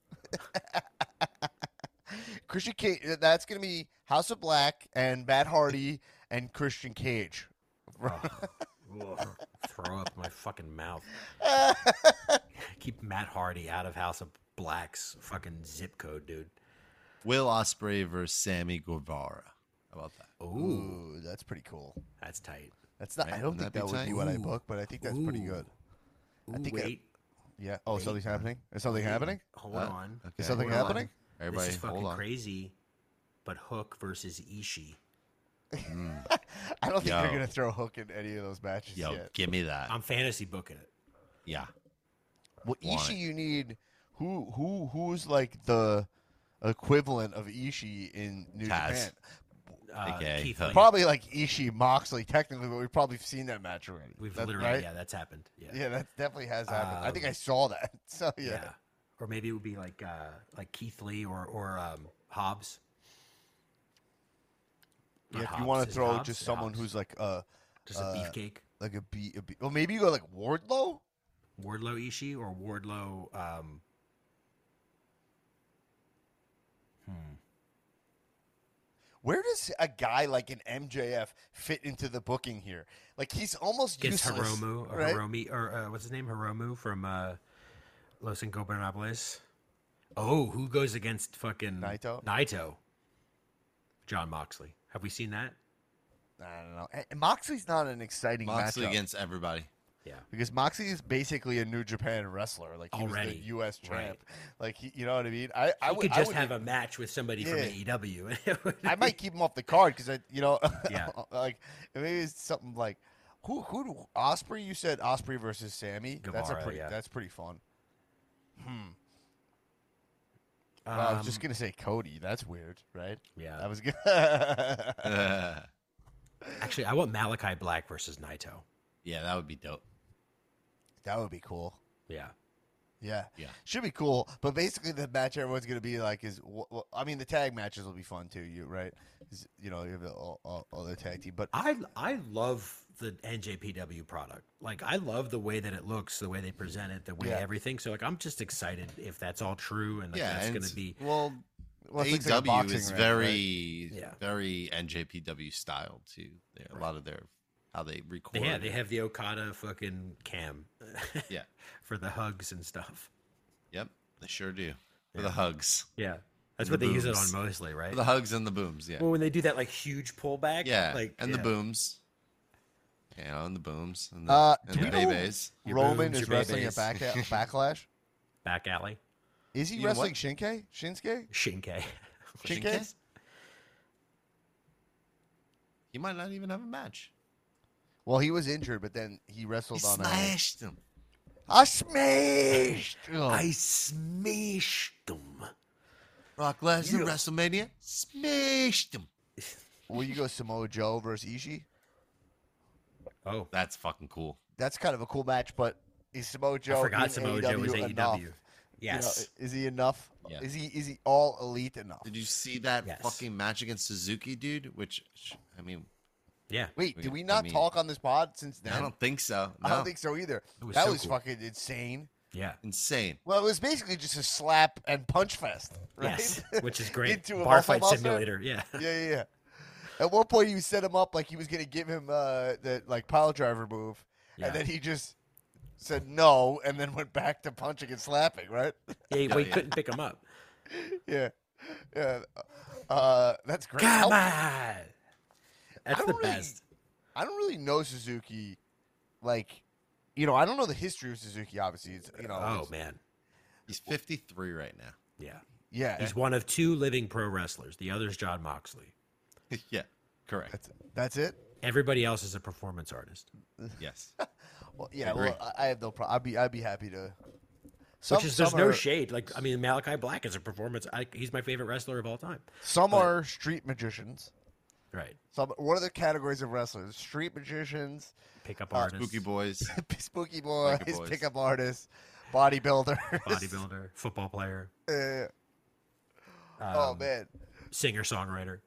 Christian Cage. That's gonna be House of Black and Matt Hardy and Christian Cage. Ugh, throw up my fucking mouth. Keep Matt Hardy out of House of Black's fucking zip code, dude. Will Ospreay versus Sammy Guevara. How about that? Ooh, Ooh, that's pretty cool. that's tight. That's not. Right, I don't wouldn't think that that be would tight? be what I Ooh. booked, but I think that's pretty Ooh. good. I Ooh, think it- wait, Yeah. Oh, Wait. something's happening. Is something happening? hold Uh, on. Okay. Is something hold on. happening? Everybody, this is fucking hold on. crazy. But Hook versus Ishii. Mm. I don't think Yo. they're gonna throw Hook in any of those matches Yo, yet. give me that. I'm fantasy booking it. yeah. Well, want Ishii, it. you need who? Who? Who's like the equivalent of Ishii in New Taz. Japan? Uh, Okay, Keith Hook. Lee. Probably like Ishii Moxley, technically, but we've probably seen that match already. We've That's literally, right? yeah, that's happened. Yeah. Yeah, that definitely has happened. I think I Um, saw that. So yeah. Yeah. Or maybe it would be like uh, like Keith Lee or or um, Hobbs. Yeah, Not if you Hobbs, want is to it throw Hobbs? just Yeah, someone Hobbs. who's like uh Just uh, a beefcake. like a B, a B. Well, maybe you go like Wardlow. Wardlow Ishii or Wardlow. Um, hmm. Where does a guy like an M J F fit into the booking here? Like he's almost Against useless, Hiromu or right? Hiromi or uh, what's his name? Hiromu from uh, Los Ingobernables. Oh, who goes against fucking Naito? Naito. John Moxley. Have we seen that? I don't know. And- and Moxley's not an exciting Moxley matchup against everybody. Yeah. because Moxley is basically a New Japan wrestler. Like he was Already. the U S champ. Right. Like he, you know what I mean? I I He would could I just would have a match with somebody from Yeah. A E W. and it would I be- might keep him off the card because I, you know, Yeah. like maybe it's something like who who do Osprey? You said Osprey versus Sammy. that's a Guevara, pretty. yeah. That's pretty fun. Hmm. Well, I was just Um, gonna say Cody. That's weird, right? yeah. I was gonna. Uh, Actually, I want Malachi Black versus Naito. yeah, that would be dope. That would be cool. Yeah. Yeah. Yeah. Should be cool. But basically, the match everyone's going to be like is, wh- wh- I mean, the tag matches will be fun too, you right? 'Cause, you know, you have all, all, all the tag team. But I I love the N J P W product. Like I love the way that it looks, the way they present it, the way Yeah. everything. So like I'm just excited if that's all true and like, yeah, that's and going to it's- be well. Well, it's like a A E W boxing is ring, very, right? Yeah. very N J P W style too. They're, A lot of their how they record. Yeah, they have the Okada fucking cam. Yeah. For the hugs and stuff. Yep, they sure do. For Yeah. the hugs, Yeah. That's The what they use it booms. on mostly, right? for the hugs and the booms. Yeah, Well, when they do that like huge pullback. yeah, Like and the yeah. booms. You know, and the booms and the, Uh, and do the we know- babies. Your Roman booms, is your wrestling at babies. back Backlash. Back alley. Is he You know wrestling what? Shinsuke? Shinsuke? Shinke. Shinsuke? He might not even have a match. Well, he was injured, but then he wrestled He on. smashed him. A, I smashed. Oh. I smashed them. Brock Lesnar, You- WrestleMania, smashed him. Will you go Samoa Joe versus Ishii? Oh, That's fucking cool. That's kind of a cool match, but is Samoa Joe? I forgot in Samoa A E Joe W was A E enough? W. Yes. You know, is he enough? Yeah. Is he is he all elite enough? Did you see that Yes. fucking match against Suzuki, dude? Which, I mean, yeah. Wait, We- did we I not mean- talk on this pod since then? I don't think so. No. I don't think so either. It was that so was cool. fucking insane. Yeah. Insane. Well, it was basically just a slap and punch fest, right? Yes. Which is great. Into a Bar muscle fight buster? simulator. Yeah. yeah, yeah, yeah. At one point, you set him up like he was going to give him uh, the like pile driver move, Yeah. and then he just said no, and then went back to punching and slapping, right? Yeah, well, he yeah. couldn't pick him up. yeah, yeah. Uh, that's great. Come How- on. That's I the don't really- best. I don't really know Suzuki, like, you know, I don't know the history of Suzuki. Obviously, it's you know, Oh it's- man. He's fifty-three right now. Yeah. yeah, He's one of two living pro wrestlers. The other's John Moxley. Yeah, correct. that's that's it. Everybody else is a performance artist. Yes. Well, yeah, Agree. well, I I have no problem. I'd be I'd be happy to. Some, Which is there's some no are, shade. Like I mean, Malachi Black is a performance. I, he's my favorite wrestler of all time. Some but- are street magicians. Right. Some what are the categories of wrestlers? Street magicians, Pickup Uh, artist, Spooky boys. spooky boys, Spooky boys. pickup artists, bodybuilder. bodybuilder, football player, Uh, um, oh man. singer songwriter.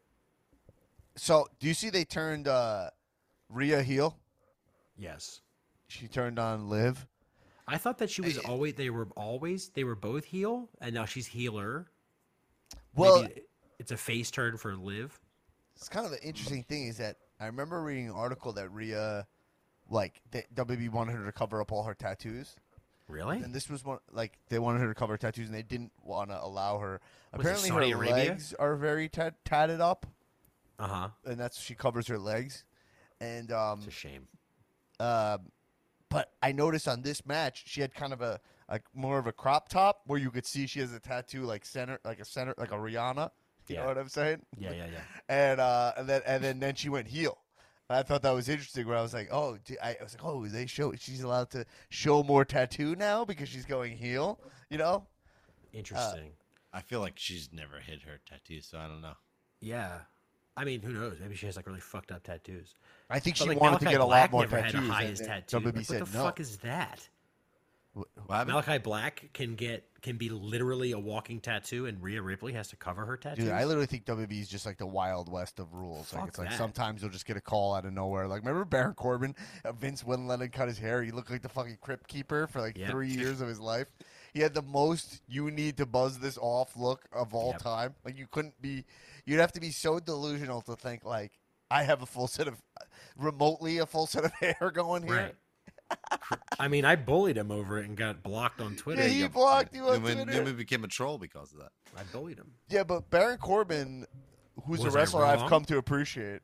So do you see they turned uh, Rhea heel? Yes. She turned on Liv. I thought that she was I- always. They were always. They were both heel, and now she's healer. Well, Maybe it's a face turn for Liv. it's kind of an interesting thing is that I remember reading an article that Rhea, like the W W E wanted her to cover up all her tattoos, Really? and this was one like they wanted her to cover her tattoos, and they didn't want to allow her. Was it Apparently, her Saudi Arabia? legs are very tat- tatted up, Uh huh. and that's she covers her legs. And um, It's a shame. Um, but I noticed on this match she had kind of a, a more of a crop top where you could see she has a tattoo like center, like a center, like a Rihanna. You Yeah. know what I'm saying? Yeah, yeah, yeah. And uh, and then and then then she went heel. And I thought that was interesting. Where I was like, oh, do- I was like, oh, they show she's allowed to show more tattoo now because she's going heel. You know? Interesting. I feel like she's never hid her tattoo, so I don't know. yeah. I mean, who knows? Maybe she has like really fucked up tattoos. I think But she like wanted Malachi to get a Black lot more never tattoos. had a and highest then tattoo. W W E Like, said what the no. fuck is that? What happened? Malachi Black can get can be literally a walking tattoo, and Rhea Ripley has to cover her tattoos. Dude, I literally think W W E is just like the Wild West of rules. Like Fuck it's like that. sometimes you'll just get a call out of nowhere. Like remember Baron Corbin? Uh, Vince wouldn't let him cut his hair. He looked like the fucking crypt keeper for like Yep. three years of his life. He had the most "you need to buzz this off" look of all Yep. time. Like you couldn't be, you'd have to be so delusional to think like I have a full set of, remotely a full set of hair going here. right. I mean, I bullied him over it and got blocked on Twitter. Yeah, he blocked you on Newman, Twitter. Newman became a troll because of that. I bullied him. Yeah, but Baron Corbin, who's Was a I wrestler I've wrong? come to appreciate.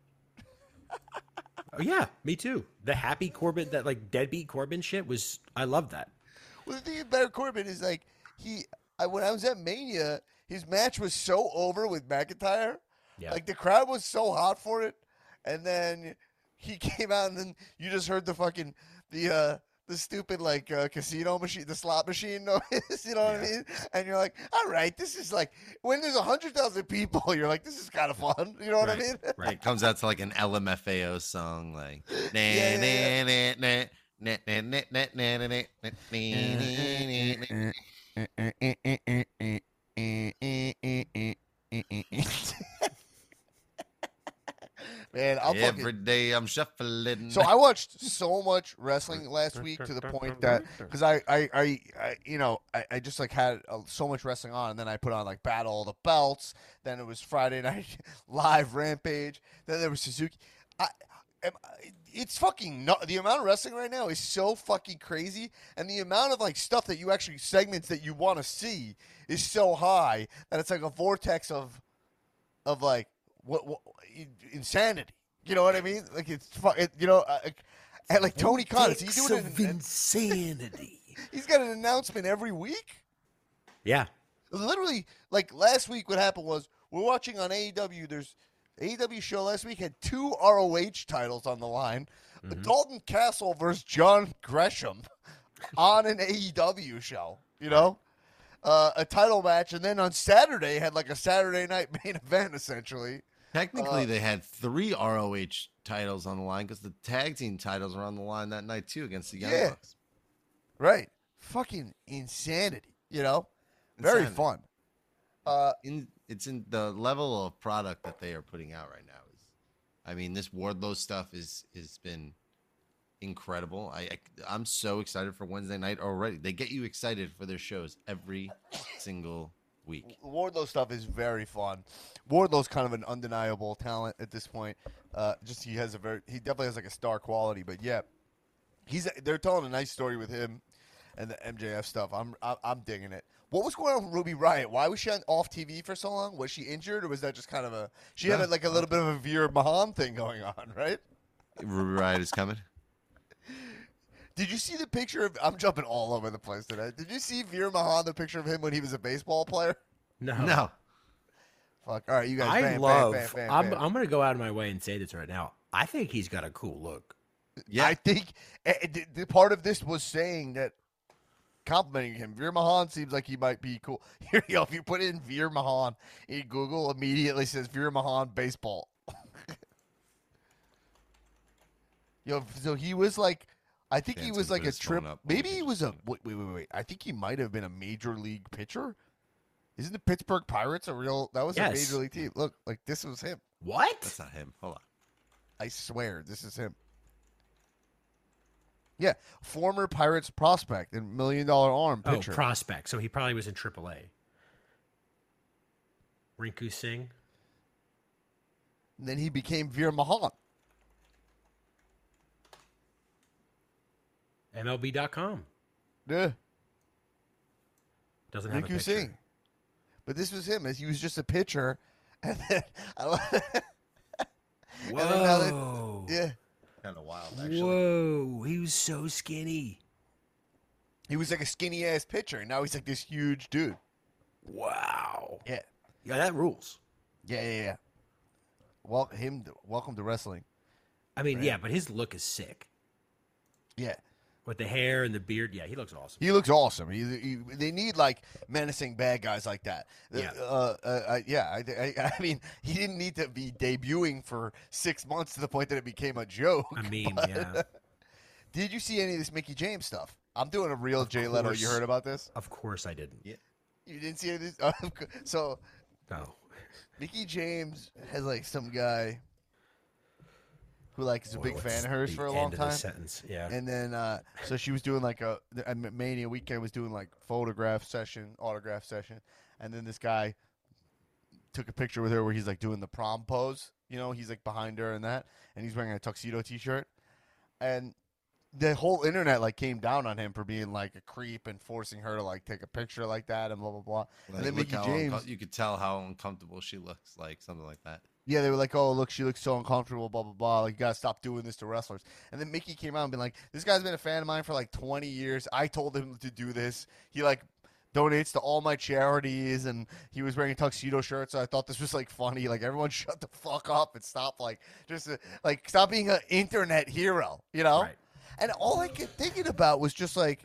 Oh yeah, me too. The happy Corbin, that like deadbeat Corbin shit was. I love that. Well, the thing about Baron Corbin is like he. I, when I was at Mania, his match was so over with McIntyre. Yeah. Like the crowd was so hot for it, and then he came out, and then you just heard the fucking the uh the stupid like uh, casino machine, the slot machine noise. You know what I Yeah. mean? And you're like, all right, this is like when there's a hundred thousand people, you're like, this is kind of fun. You know what I Right. mean? Right. It comes out to like an L M F A O song, like na Yeah, yeah, na na na na na na na na na na na Man, I'm Every fucking. day I'm shuffling. So I watched so much wrestling last week to the point that because I, I, I, I, you know, I, I just like had uh, so much wrestling on, and then I put on like Battle of the Belts. Then it was Friday Night Live Rampage. Then there was Suzuki. I, am, it's fucking no, the amount of wrestling right now is so fucking crazy, and the amount of like stuff that you actually segments that you want to see is so high that it's like a vortex of, of like what, what insanity. You know what I mean? Like it's fu- it, you know, uh, and like Tony Khan, is he Vortex doing of an, insanity. he's got an announcement every week. Yeah. Literally, like last week, what happened was we're watching on A E W. There's A E W show last week had two R O H titles on the line. Mm-hmm. Dalton Castle versus John Gresham on an A E W show. You know, uh, a title match, and then on Saturday had like a Saturday night main event essentially. Technically, Uh, they had three R O H titles on the line because the tag team titles were on the line that night too against the Young Yeah. Bucks. Right, fucking insanity. You know, very Insanity. fun. Uh, In it's in the level of product that they are putting out right now is, I mean, this Wardlow stuff is has been incredible. I, I I'm so excited for Wednesday night already. They get you excited for their shows every single week. Wardlow stuff is very fun. Wardlow's kind of an undeniable talent at this point. Uh, just he has a very he definitely has like a star quality. But yeah, he's they're telling a nice story with him and the M J F stuff. I'm I'm, I'm digging it. What was going on with Ruby Riott? Why was she on, off T V for so long? Was she injured, or was that just kind of a she had No. a, like a little bit of a Veer Mahan thing going on, right? Ruby Riott is coming. Did you see the picture of? I'm jumping all over the place today. Did you see Veer Mahan, the picture of him when he was a baseball player? No. No, Fuck. All right, you guys. I bam, love. Bam, bam, bam, I'm, bam. I'm going to go out of my way and say this right now. I think he's got a cool look. yeah, I think uh, the, the part of this was saying that complimenting him. Veer Mahan seems like he might be cool. Here you go. If you put in Veer Mahan in Google, immediately says Veer Mahan baseball. Yo, so he was like, I think he Dan's was gonna like put a his phone trip. up. Maybe he was a wait, wait, wait, wait. I think he might have been a major league pitcher. Isn't the Pittsburgh Pirates a real? That was Yes. a major league team. Look, like this was him. What? that's not him. Hold on. I swear, this is him. Yeah, former Pirates prospect and million dollar arm Oh, pitcher. prospect. So he probably was in triple A. Rinku Singh. And then he became Veer Mahan. M L B dot com. Yeah, Doesn't have a Rinku picture. Singh. But this was him. As he was just a pitcher, and then I, Whoa. And then now that- yeah, Kind of wild, actually. Whoa. He was so skinny. he was like a skinny ass pitcher, and now he's like this huge dude. Wow. Yeah, Yeah, that rules. yeah, yeah, yeah. Well, him. Welcome to wrestling. I mean, yeah, but his look is sick. Yeah. With the hair and the beard. Yeah, he looks awesome. He looks awesome. He, he, they need like menacing bad guys like that. Yeah. Uh, uh, uh, yeah. I, I, I mean, he didn't need to be debuting for six months to the point that it became a joke. I mean, but- yeah. Did you see any of this Mickey James stuff? I'm doing a real Of Jay Leno. course. You heard about this? Of course I didn't. Yeah. You didn't see any of this? So No. Mickey James has like some guy who like is a Boy, big what's fan of hers the for a end long of this time. sentence. Yeah. And then, uh, so she was doing like a, a Mania weekend was doing like photograph session, autograph session, and then this guy took a picture with her where he's like doing the prom pose. You know, he's like behind her and that, and he's wearing a tuxedo T-shirt, and the whole internet like came down on him for being like a creep and forcing her to like take a picture like that and blah blah blah. Like, and then look Mickey how James, unco- you could tell how uncomfortable she looks, like something like that. yeah, they were like, "Oh, look, she looks so uncomfortable." Blah blah blah. Like, you gotta stop doing this to wrestlers. And then Mickey came out and been like, "This guy's been a fan of mine for like twenty years. I told him to do this. He like donates to all my charities, and he was wearing a tuxedo shirt. So I thought this was like funny. Like, everyone shut the fuck up and stop like just uh, like stop being an internet hero. You know?" Right. And all I kept thinking about was just like,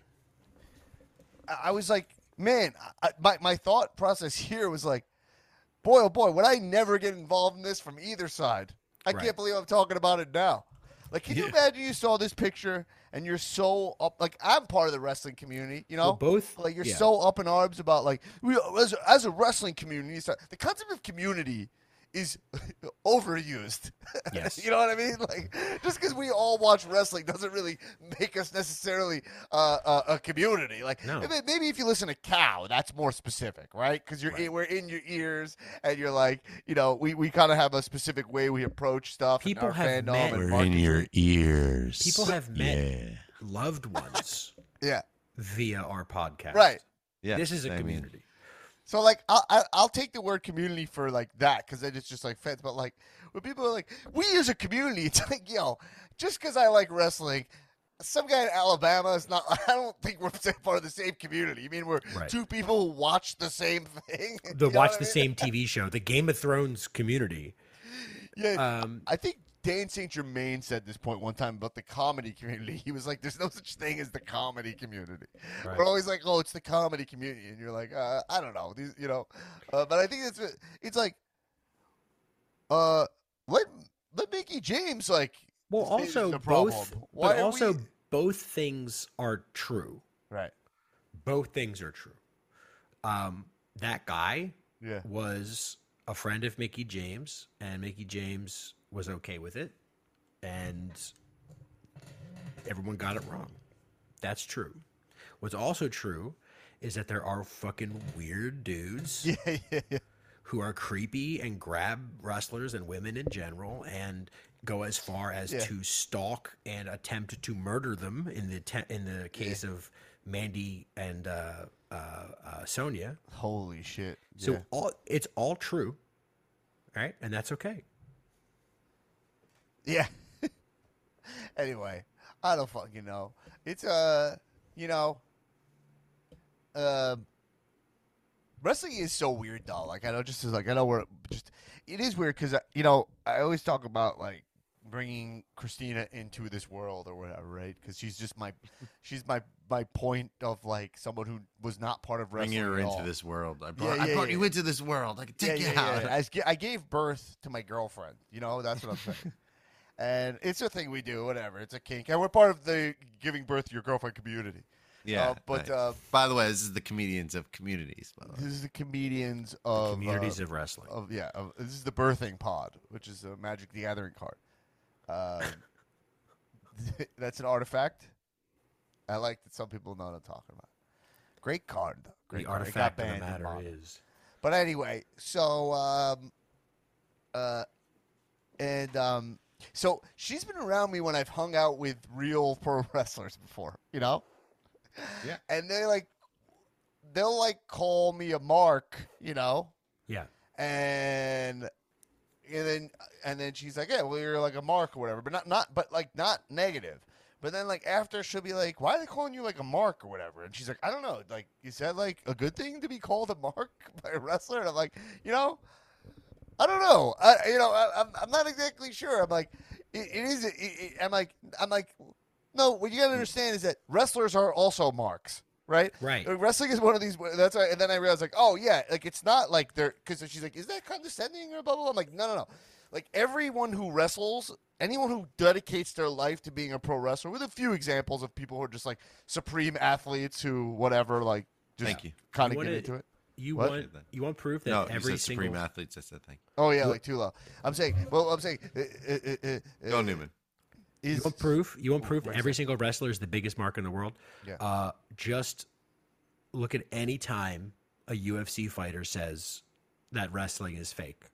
I I was like, man, I, my my thought process here was like, boy, oh boy, would I never get involved in this from either side? I Right. can't believe I'm talking about it now. Like, can you Yeah. imagine you saw this picture and you're so up? Like, I'm part of the wrestling community, you know. Well, both. Like, you're yeah. so up in arms about like we as a, as a wrestling community. so- The concept of community is overused. Yes. You know what I mean? Like, just because we all watch wrestling doesn't really make us necessarily uh, a, a community. Like, No. maybe- maybe if you listen to Cow, that's more specific, right? Because you're Right. we're in your ears, and you're like, you know, we, we kind of have a specific way we approach stuff. People and our have fandom met- and We're marketing. ears. People have met loved ones Yeah. via our podcast. Right. Yeah, This is a I mean, community. So like I'll I'll- I'll take the word community for like that because then it's just like fans. But like when people are like we as a community, it's like yo, just because I like wrestling, some guy in Alabama is not. I don't think we're part of the same community. You mean we're Right. two people who watch the same thing? The You know watch what I the mean? same T V show, the Game of Thrones community. Yeah, Um, I think Dan Saint Germain said this point one time about the comedy community. He was like, "There's no such thing as the comedy community." Right. We're always like, "Oh, it's the comedy community," and you're like, uh, "I don't know," These, you know. Uh, but I think it's it's like, uh, let let Mickey James like. well, say also the problem. both, Why but are also we- both things are true. right. Both things are true. Um, that guy Yeah. was a friend of Mickey James, and Mickey James was okay with it, and everyone got it wrong. That's true. What's also true is that there are fucking weird dudes Yeah, yeah, yeah. who are creepy and grab wrestlers and women in general and go as far as Yeah. to stalk and attempt to murder them in the te- in the case of Mandy and uh, uh, uh, Sonia. Holy shit. So yeah. all it's all true, right? And that's okay. Yeah. Anyway, I don't fucking know. It's uh, you know, uh, wrestling is so weird though. Like I know, just as like I know we're just it is weird because you know I always talk about like bringing Christina into this world or whatever, right? Because she's just my, she's my my point of like someone who was not part of wrestling. Bring her at into all. this world. I brought, Yeah, I yeah, brought yeah. you into this world. I can take yeah, you yeah, out. yeah. I, s- I gave birth to my girlfriend. You know, that's what I'm saying. And it's a thing we do, whatever. It's a kink, and we're part of the giving birth to your girlfriend community. Yeah, Uh, but right. uh, by the way, this is the comedians of communities. By the way. this is the comedians of Communities uh, of wrestling. of yeah. Of, this is the birthing pod, which is a Magic the Gathering card. Um, that's an artifact. I like that some people know what I'm talking about. Great card, though. Great The card. It artifact got of the banned in matter modern. is But anyway, so um, uh, and um, so she's been around me when I've hung out with real pro wrestlers before, you know. Yeah. And they like, they'll like call me a mark, you know, yeah. and and then and then she's like, yeah, well, you're like a mark or whatever, but not not but like not negative. But then like after she'll be like, why are they calling you like a mark or whatever? And she's like, I don't know, like is that like a good thing to be called a mark by a wrestler? And I'm like, you know, I don't know, I you know I, I'm I'm not exactly sure. I'm like, it, it is. It, it, I'm like I'm like, no. What you gotta understand is that wrestlers are also marks. Right, Right. Like, wrestling is one of these. That's right. And then I realized, like, oh yeah, like it's not like they're because she's like, is that condescending or blah blah blah. I'm like, no, no, no. Like everyone who wrestles, anyone who dedicates their life to being a pro wrestler, with a few examples of people who are just like supreme athletes who whatever, like just Thank you. kind You of get wanna- into it. You What? want you want proof that No, you every said single supreme athletes. I said thank Oh yeah, like too low. I'm saying, well, I'm saying, uh, uh, uh, uh, you. Go Newman. Is, you want proof you want Ooh, proof wait a every single wrestler is the biggest mark in the world. Yeah. Uh, just look at any time a U F C fighter says that wrestling is fake,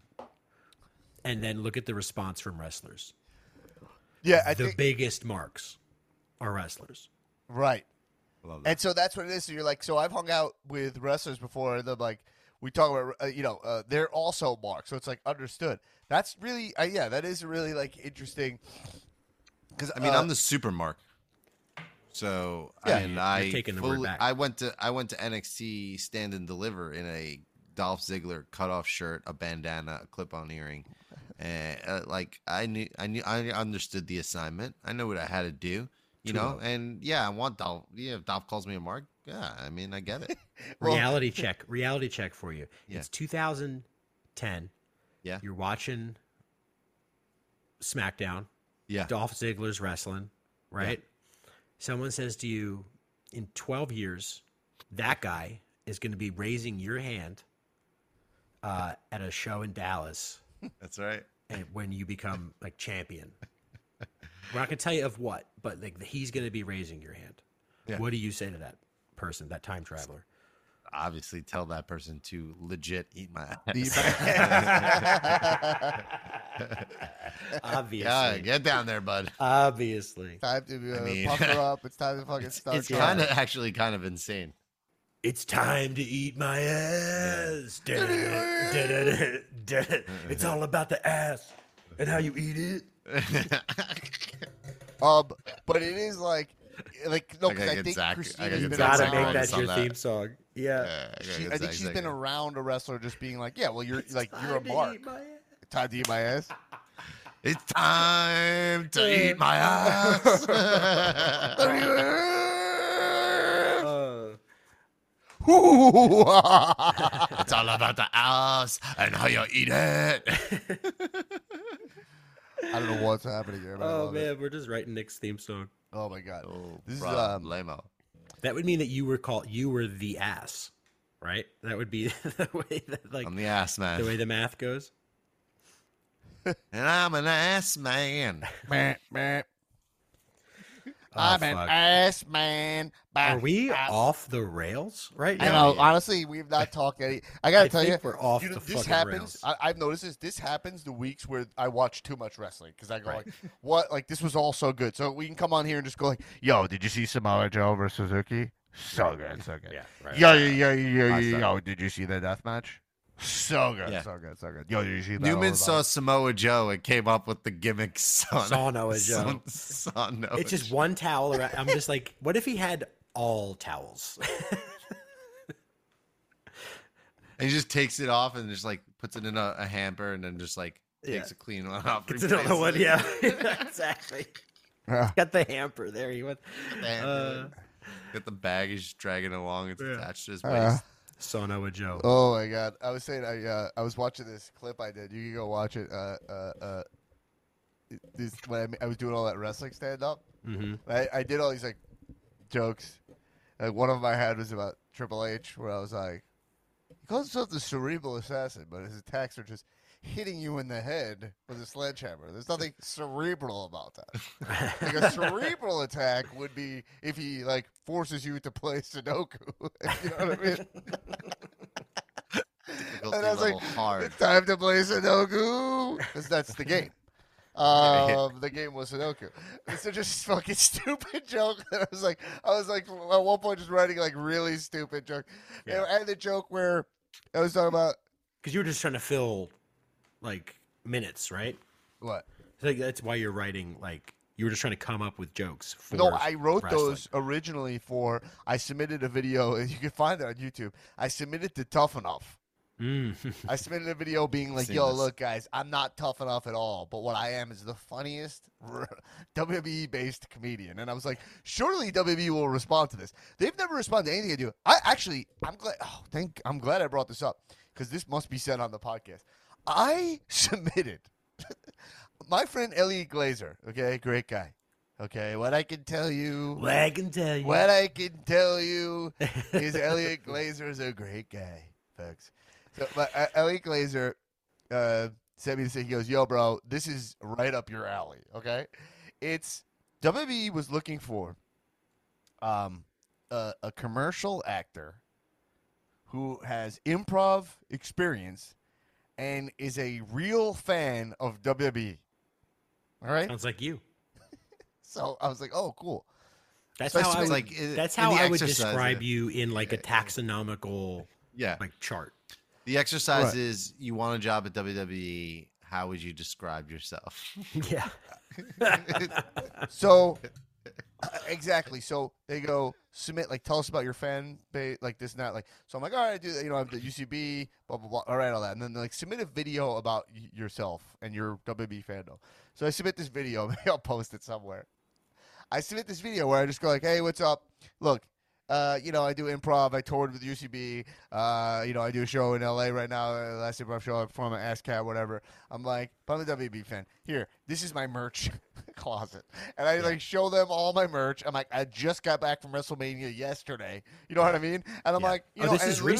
and then look at the response from wrestlers. yeah, I the think biggest marks are wrestlers. right. I love that. And so that's what it is. So you're like, so I've hung out with wrestlers before, and they're like, we talk about, uh, you know, uh, they're also marks. So it's like understood. That's really, uh, yeah, that is really like interesting. Because I mean, uh, I'm the super mark. So Yeah. I mean, You're I taking the word fully- back. I went to I went to N X T Stand and Deliver in a Dolph Ziggler cutoff shirt, a bandana, a clip-on earring, and uh, like I knew I knew I understood the assignment. I know what I had to do, you know. And yeah, I want Dolph. Yeah, if Dolph calls me a mark, yeah, I mean, I get it. Well- reality check reality check for you. Yeah. It's two thousand ten. Yeah. You're watching SmackDown. Yeah, Dolph Ziggler's wrestling, right? Someone says to you, in twelve years, that guy is going to be raising your hand uh, at a show in Dallas, That's right. and when you become like champion. We're not gonna tell you of what, but like he's gonna be raising your hand. Yeah. What do you say to that person, that time traveler? Obviously, tell that person to legit eat my ass. Eat Obviously, Yeah, get down there, bud. obviously, time to uh, I mean- pump her up. It's time to fucking start. It's trying. kind of actually kind of insane. it's time to eat my ass. It's all about the ass and how you eat it. Um, but it is like, like no, I because gotta I, get think Zach- I Christina's gotta been get Gotta Zach make on that this on your that. theme song. Yeah. Yeah, I gotta She, get I think Zach she's been Zach. around a wrestler just being like, yeah, well, you're like you're a Time to mark. eat my ass. Time to eat my ass. It's time to eat my ass. Uh, It's all about the ass and how you eat it. I don't know what's happening here. But I oh love it. man, we're just writing Nick's theme song. Oh my god. Oh, This is, bruh, um, lame-o. That would mean that you were called. You were the ass, right? That would be the way that like I'm the ass man, the way the math goes. and I'm an ass man. Meh, meh. Oh, I'm an fuck. ass man. Are we I, off the rails right I now? know. Honestly, we've not talked any. I gotta I tell think you, we're off you know, the this fucking happens. rails. I, I've noticed this. This happens the weeks where I watch too much wrestling because I go Right. like, "What? Like this was all so good." So we can come on here and just go like, "Yo, did you see Samoa Joe versus Suzuki? So good, so good. Yeah, right. Yo, yo, yo, yo, yo, I saw yo, did you see the death match? So good, Yeah. so good, so good. Yo, did you see that? Newman saw Samoa Joe and came up with the gimmick son. Samoa Joe. Son, It's just one towel around. I'm just like, what if he had all towels? And he just takes it off and just like puts it in a, a hamper and then just like Yeah. takes a clean one off. It's another one. replaces it. Yeah, exactly. Yeah. Got the hamper there. He went. The hamper. Uh, Got the bag, he's just dragging it along. It's Yeah. attached to his Uh, waist. Samoa Joe. Oh my god! I was saying, I uh, I was watching this clip I did. You can go watch it. Uh, uh, uh, this when I, I was doing all that wrestling stand up. Mm-hmm. I, I did all these like jokes. Like one of them I had was about Triple H, where I was like, he calls himself the cerebral assassin, but his attacks are just hitting you in the head with a sledgehammer. There's nothing cerebral about that. Like a cerebral attack would be if he like forces you to play Sudoku. You know what I mean? Difficulty And I was level like, hard. it's time to play Sudoku. Because that's the game. Um, the game was Sudoku. It's a just fucking stupid joke. And I was like, I was like, at one point just writing like really stupid joke. Yeah. And the joke where I was talking about Because you were just trying to fill like minutes, right? what? I think that's why you're writing. Like you were just trying to come up with jokes. For No, I wrote wrestling. those originally for. I submitted a video, and you can find it on YouTube. I submitted to Tough Enough. Mm. I submitted a video being like, Seen "Yo, this. look, guys, I'm not tough enough at all, but what I am is the funniest W W E-based comedian." And I was like, "Surely W W E will respond to this." They've never responded to anything I do. I actually, I'm glad. Oh, thank. I'm glad I brought this up because this must be said on the podcast. I submitted my friend Elliot Glazer. Okay, great guy. Okay, what I can tell you. Well, I can tell you. What I can tell you is Elliot Glazer is a great guy, folks. So, but uh, Elliot Glazer uh, sent me to say, he goes, "Yo, bro, this is right up your alley." Okay, it's W W E was looking for um a, a commercial actor who has improv experience and is a real fan of W W E. All right, Sounds like you. so I was like, "Oh, cool." That's So I how I suppose, would, like, in- that's in how the I would exercise, describe yeah. you in like a taxonomical Yeah. like chart. The exercise Right. is you want a job at W W E. How would you describe yourself? Yeah. So uh, exactly. So they go submit like tell us about your fan base, like this and that. Like so, I'm like, all right, I do you know I'm the U C B, blah blah blah. All right, all that, and then like submit a video about y- yourself and your W W E fandom. So I submit this video. Maybe I'll post it somewhere. I submit this video where I just go like, hey, what's up? Look. Uh, you know, I do improv. I toured with U C B. Uh, you know, I do a show in L A right now. Uh, last improv show, I perform at ASCAP, whatever. I'm like, but I'm a W W E fan. Here, this is my merch closet, and I like show them all my merch. I'm like, I just got back from WrestleMania yesterday. You know what I mean? And I'm Yeah. like, you oh, know, this and is it literally- recent.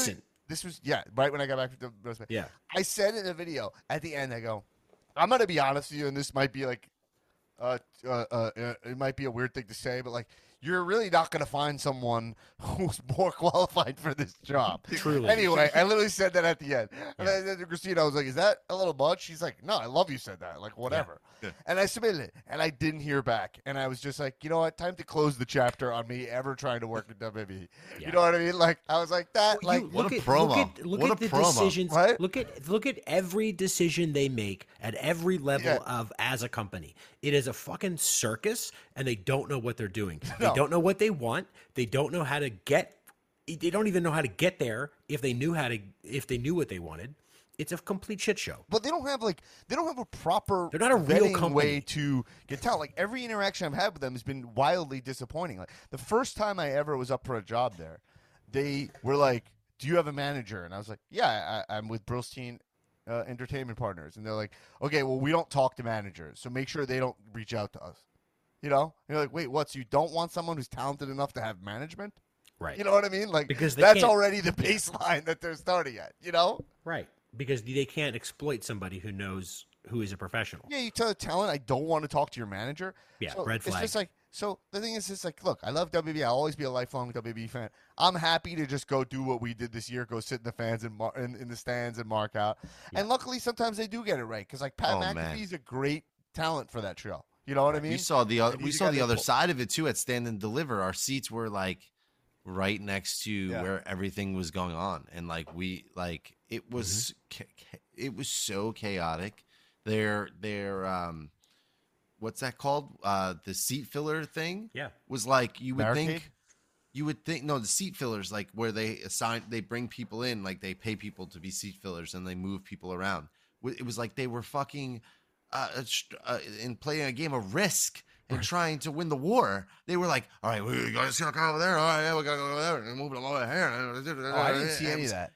This was yeah, right when I got back from the roast beef. Yeah. I said in the video at the end, I go, I'm gonna be honest with you, and this might be like, uh, uh, uh, uh it might be a weird thing to say, but like, you're really not gonna find someone who's more qualified for this job. Truly. Anyway, I literally said that at the end, and Yeah. I said to Christina, I was like, "Is that a little much?" She's like, "No, I love you said that. Like, whatever." Yeah. And I submitted it, and I didn't hear back, and I was just like, you know what? Time to close the chapter on me ever trying to work at W W E. Yeah. You know what I mean? Like, I was like that. Well, Like, you what look a at, promo. Look at, look What at a the promo. decisions. Right? Look at look at every decision they make at every level Yeah. of as a company. It is a fucking circus, and they don't know what they're doing. No. They don't know what they want. They don't know how to get. They don't even know how to get there. If they knew how to, if they knew what they wanted, it's a complete shit show. but they don't have like they don't have a proper They're not a real vetting company. way to get talent. Like every interaction I've had with them has been wildly disappointing. Like the first time I ever was up for a job there, they were like, "Do you have a manager?" And I was like, "Yeah, I, I'm with Brillstein uh, Entertainment Partners." And they're like, "Okay, well, we don't talk to managers, so make sure they don't reach out to us." You know? And you're like, "Wait, what? So you don't want someone who's talented enough to have management?" Right. You know what I mean? Like Because they that's can't- already the baseline that they're starting at. You know? Right. Because they can't exploit somebody who knows who is a professional. Yeah, you tell the talent, I don't want to talk to your manager. Yeah, So red It's flag. just like, so the thing is, it's like, look, I love W W E. I'll always be a lifelong W W E fan. I'm happy to just go do what we did this year, go sit in the fans and mar- in, in the stands and mark out. And luckily, sometimes they do get it right because like Pat Oh, man. McAfee's a great talent for that show. You know what I mean? We saw the oth- And we he's saw got the the other pull- side of it too at Stand and Deliver. Our seats were like right next to Yeah. where everything was going on, and like we like it was Mm-hmm. cha- cha- it was so chaotic. Their their um, what's that called? Uh, the seat filler thing. Yeah. was like you would Barricade? think. You would think no, the seat fillers like where they assign, they bring people in, like they pay people to be seat fillers and they move people around. It was like they were fucking uh, uh, in playing a game of Risk and trying to win the war. They were like, all right, we gotta go over there. All right, yeah, we gotta go over there and move it along here. Oh, I didn't see any of that.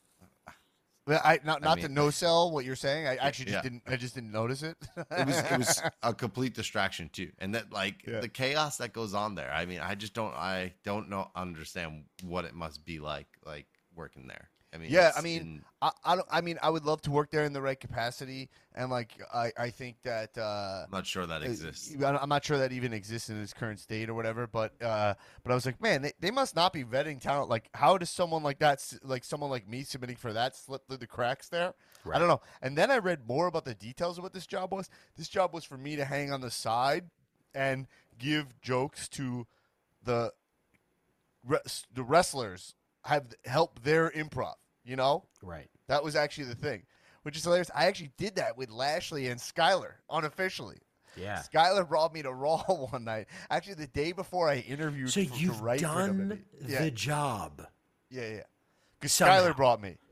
Well, I not not mean- to no sell what you're saying. I actually just Yeah. didn't. I just didn't notice it. It was it was a complete distraction too, and that like Yeah. the chaos that goes on there. I mean, I just don't I don't know understand what it must be like like working there. I mean, Yeah, it's I mean, in- I, I don't. I mean, I would love to work there in the right capacity, and like, I, I think that. Uh, I'm not sure that exists. uh, I'm not sure that even exists in its current state or whatever. But, uh, but I was like, man, they, they must not be vetting talent. Like, how does someone like that, s- like someone like me, submitting for that, slip through the cracks there? I don't know. And then I read more about the details of what this job was. This job was for me to hang on the side and give jokes to the res- the wrestlers, have help their improv. You know, Right. that was actually the thing, which is hilarious. I actually did that with Lashley and Skyler unofficially. Yeah. Skyler brought me to Raw one night. Actually, the day before I interviewed So for, you've to write for W W done E. Yeah, the job. yeah, yeah. Because Somehow. Skyler brought me.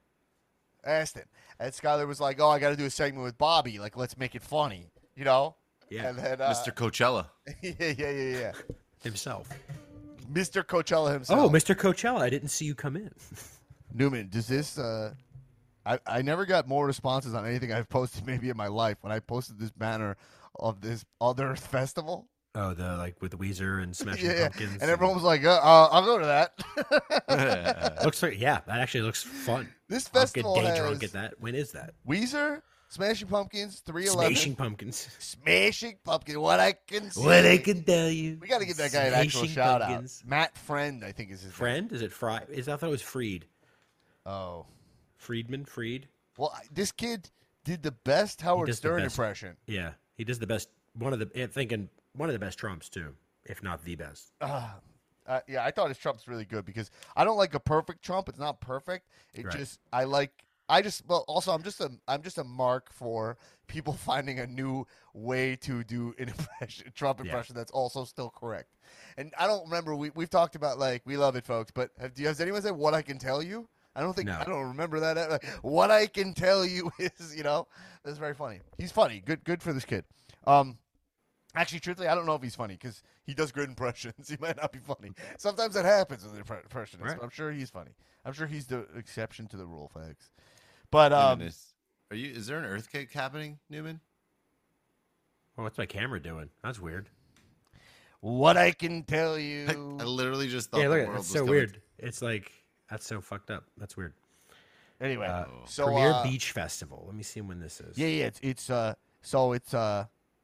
I asked him. And Skyler was like, oh, I got to do a segment with Bobby. Like, let's make it funny. You know? Yeah. And then, uh, Mister Coachella. yeah, yeah, yeah, yeah. Himself. Mister Coachella himself. Oh, Mister Coachella, I didn't see you come in. Newman, does this? Uh, I I never got more responses on anything I've posted maybe in my life when I posted this banner of this other festival. Oh, the like with the Weezer and Smashing Yeah, yeah. Pumpkins. and everyone was like, uh, uh, "I'll go to that." looks like yeah, that actually looks fun. This I'll get festival day has drunk at that. When is that? Weezer, Smashing Pumpkins, three eleven, Smashing Pumpkins. Smashing Pumpkins. What I can say. What I can tell you. We got to give that guy an actual Smashing shout Pumpkins. out. Matt Friend, I think is his name. Friend? Is it Fry? Is I thought it was Freed. Oh, Friedman. Freed. well, I- this kid did the best Howard does the Stern best. impression. Yeah, he does the best. One of the I'm thinking one of the best Trumps too, if not the best. Uh, uh, yeah, I thought his Trump's really good because I don't like a perfect Trump. It's not perfect. It Right. just I like. I just well also I'm just a I'm just a mark for people finding a new way to do an impression Trump Yeah. impression that's also still correct. And I don't remember we we've talked about like we love it, folks. But have, do you, has anyone said what I can tell you? I don't think No. I don't remember that. Like, what I can tell you is you know that's very funny. He's funny. Good good for this kid. Um. Actually, truthfully, I don't know if he's funny because he does good impressions. He might not be funny. Sometimes that happens with impre- impressionists. Right. But I'm sure he's funny. I'm sure he's the exception to the rule, folks. But um, Newman, is, are you? Is there an earthquake happening, Newman? Well, what's my camera doing? That's weird. what I can tell I, you, I literally just thought Yeah, the look world at it. was It's so coming- weird. It's like That's so fucked up. That's weird. Anyway, Uh, so Premier uh, Beach Festival. Let me see when this is. yeah, yeah, it's it's uh, so it's uh,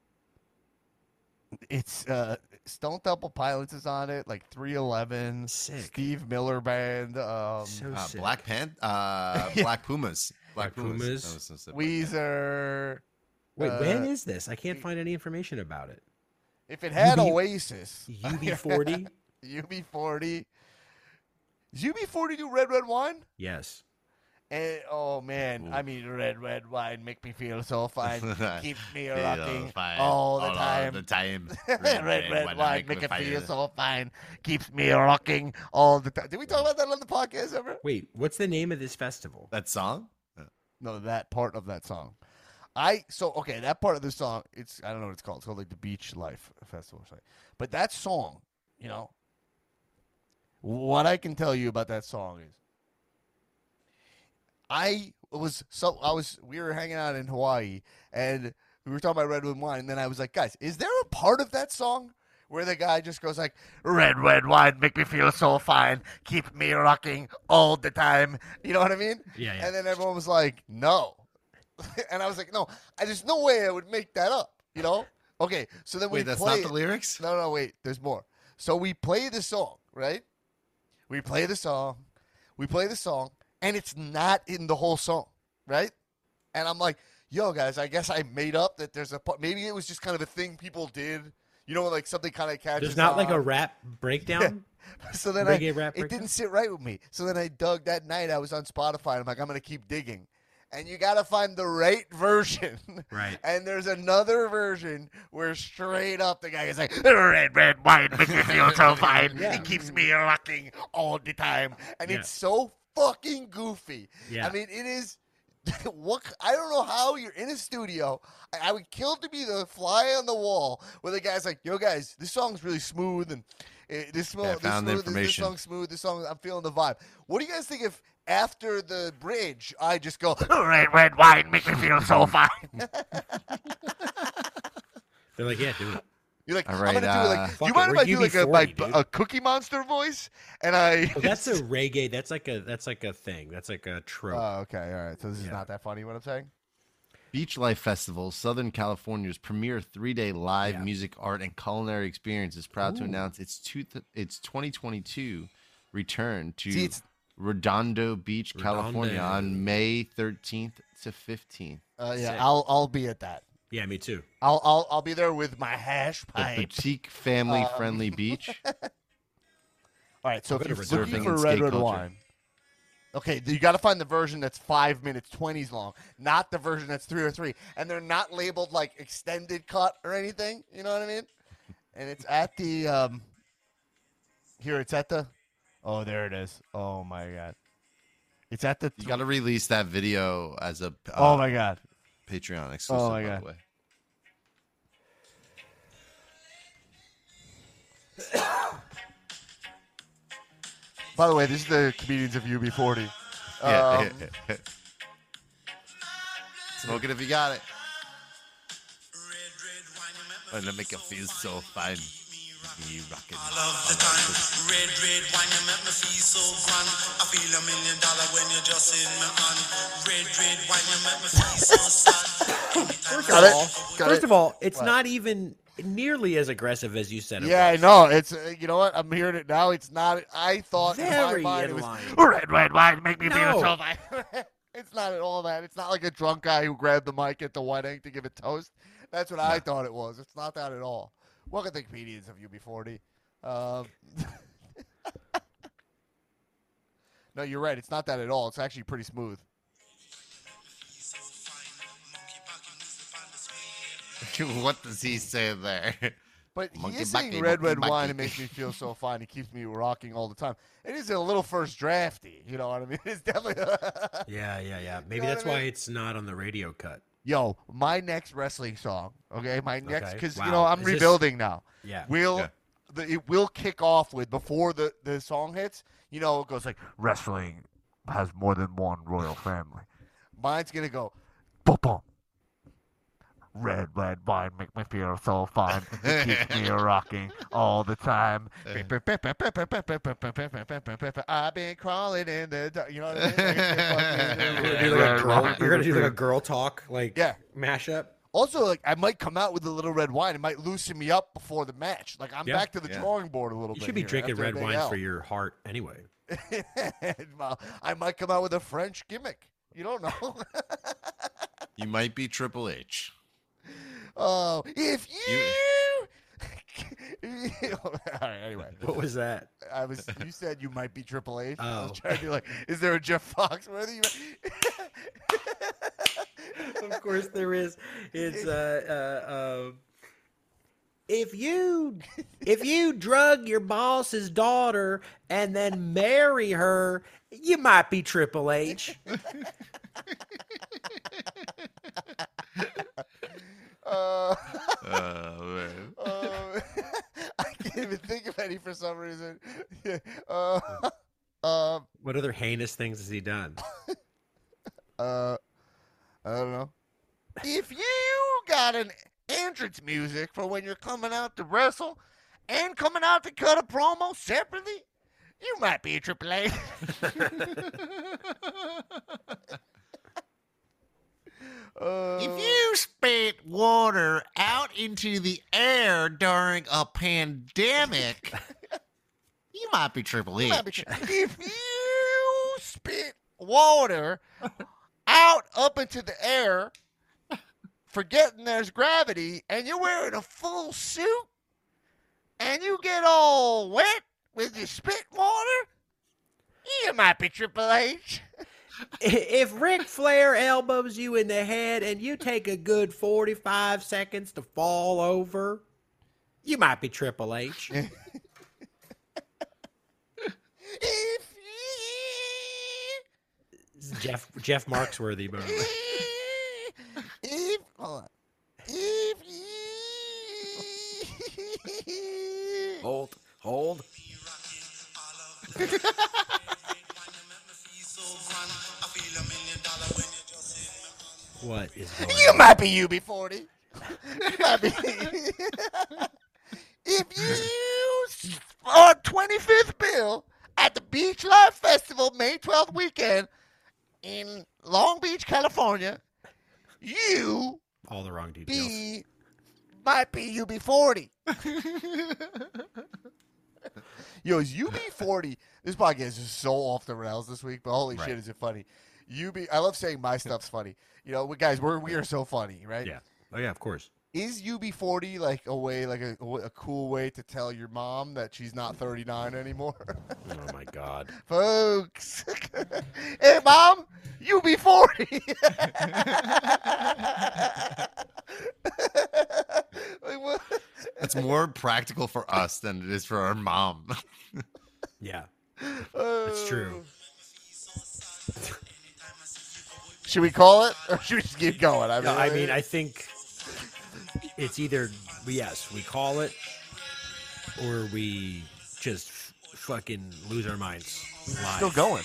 it's uh, Stone Temple Pilots is on it, like three eleven, Sick. Steve Miller Band, um, So Uh, sick. Black Pan, uh, Yeah. Black Pumas, Black Pumas. That was some stuff. Weezer. Wait, uh, when is this? I can't find any information about it. If it had U B Oasis, U B forty? U B forty. Does U B forty do Red Red Wine? Yes. And, oh man, Ooh. I mean, red, red wine make me feel so fine, keeps me Feel rocking fine all the all time. the time. Red, red, wine wine make me me feel fine. so fine, keeps me rocking all the time. Did we talk about that on the podcast ever? Wait, what's the name of this festival? That song? No, that part of that song. I so okay, that part of the song. It's I don't know what it's called. It's called like the Beach Life Festival or something. But that song, you know, what I can tell you about that song is, I was so I was we were hanging out in Hawaii and we were talking about redwood wine, and then I was like, guys, is there a part of that song where the guy just goes like, red red wine make me feel so fine, keep me rocking all the time? You know what I mean? Yeah, yeah. And then everyone was like, no. And I was like, no, I, there's no way I would make that up, you know? Okay, so then we Wait, that's play not the it. lyrics? No, no, wait, there's more. So we play the song, right? We play the song. We play the song, and it's not in the whole song, right? And I'm like, yo, guys, I guess I made up that there's a part. Maybe it was just kind of a thing people did. You know, like something kind of catches There's not like a on. rap breakdown? So then I, reggae rap it breakdown? didn't sit right with me. So then I dug that night. I was on Spotify. And I'm like, I'm going to keep digging. And you got to find the right version. Right. And there's another version where straight up the guy is like, red, red wine makes me feel so fine. Yeah. It keeps me rocking all the time. And Yeah. it's so fucking goofy. Yeah. I mean, it is. What I don't know how you're in a studio. I, I would kill to be the fly on the wall where the guy's like, "Yo, guys, this song's really smooth and uh, this, smooth, Yeah, I this found the smooth, this, this information. song's smooth. This song, I'm feeling the vibe." What do you guys think if after the bridge I just go, "Red, red wine make me feel so fine"? They're like, yeah, do it. You're like, All I'm right, gonna do uh, like, Fuck you it, mind if we're I do like a, U B forty, like dude. a Cookie Monster voice? And I. Oh, that's a reggae. That's like a that's like a thing. That's like a trope. Oh, okay, all right. So this is Yeah. not that funny. What I'm saying? Beach Life Festival, Southern California's premier three-day live Yeah. music, art, and culinary experience, is proud to Ooh. announce its two th- its twenty twenty-two return to See, it's- Redondo Beach, California, Redondo. on May thirteenth to fifteenth. Uh, yeah, Sick. I'll I'll be at that. Yeah, me too. I'll I'll I'll be there with my hash The pipe. boutique family-friendly Um, beach. All right, so I'll if go you're to looking Surfing for and red skate red culture. wine, okay, you got to find the version that's five minutes twenties long, not the version that's three or three, and they're not labeled like extended cut or anything. You know what I mean? And it's at the um. Here, it's at the. Oh, there it is. Oh my god, it's at the. You got to release that video as a uh, oh my god. Patreon exclusive, Oh my by God. the way. By the way, this is the comedians of U B forty. Yeah. Um, Smoke it if you got it. And it make it feel so fine. Me rocking. All of the time, red, red wine, you make me feel so grand. I feel a million dollar when you're just in my hand. Red, red wine, you make me feel so sad. First Got of it. all, Got first it. of all, it's What? not even nearly as aggressive as you said it Yeah, I was. know. It's uh, you know what? I'm hearing it now. It's not. I thought in Very my mind in it was line. red, red wine make me feel No. so fine. It's not at all that. It's not like a drunk guy who grabbed the mic at the wedding to give a toast. That's what I thought it was. It's not that at all. Welcome to the comedians of U B forty. Um, no, you're right. It's not that at all. It's actually pretty smooth. What does he say there? But he Monkey is saying bucky, red, monkey red wine. bucky. It makes me feel so fine. It keeps me rocking all the time. It is a little first drafty. You know what I mean? It's definitely. Yeah, yeah, yeah. Maybe know what that's I why mean? it's not on the radio cut. Yo, my next wrestling song. Okay, my next Okay. because you Wow. know I'm Is this- rebuilding now. Yeah. Will Yeah. the, it will kick off with before the the song hits? You know, it goes like wrestling has more than one royal family. Mine's gonna go, boom, boom. red, red wine make me feel so fine. It keeps me rocking all the time. I've been crawling in the dark. You know what I mean? You're gonna do like a girl, you're gonna do like a girl talk like Yeah. mashup. Also, like I might come out with a little red wine. It might loosen me up before the match. Like I'm Yeah. back to the Yeah. drawing board a little You bit. should be here drinking after a red big wine L. for your heart anyway. Well, I might come out with a French gimmick. You don't know. You might be Triple H. Oh, if you. All right. Anyway, What was that? I was. You said you might be Triple H. I Oh. was trying to be like, is there a Jeff Foxworthy? Of course there is. It's uh, uh, uh, if you if you drug your boss's daughter and then marry her, you might be Triple H. Uh, Oh man. uh, I can't even think of any for some reason. Yeah. Uh, um. What other heinous things has he done? Uh, I don't know. If you got an entrance music for when you're coming out to wrestle and coming out to cut a promo separately, you might be a Triple H. uh, If you spit water out into the air during a pandemic, you might be Triple you might be H. tri- if you spit water out up into the air, forgetting there's gravity, and you're wearing a full suit, and you get all wet with your spit water, you might be Triple H. If Ric Flair elbows you in the head and you take a good forty-five seconds to fall over, you might be Triple H. If This is Jeff Jeff Marksworthy moment. you, if, hold on. If you, Hold, hold. What is going you on? might be U B forty. You might be. If you on twenty-fifth bill at the Beach Life Festival May twelfth weekend in Long Beach, California, you All the wrong details. be might be U B forty. Yo, is U B forty? This podcast is so off the rails this week, but holy Right. shit, is it funny? U B, I love saying my stuff's funny. You know, we, guys, we're we are so funny, right? Yeah. Oh yeah, of course. Is U B forty like a way, like a, a cool way to tell your mom that she's not thirty-nine anymore? Oh my God. Folks. Hey, Mom, U B forty. Like, what? That's more practical for us than it is for our mom. Yeah. That's true. Should we call it, or should we just keep going? I mean, No, I mean, I think it's either yes, we call it, or we just f- fucking lose our minds. Live. still going.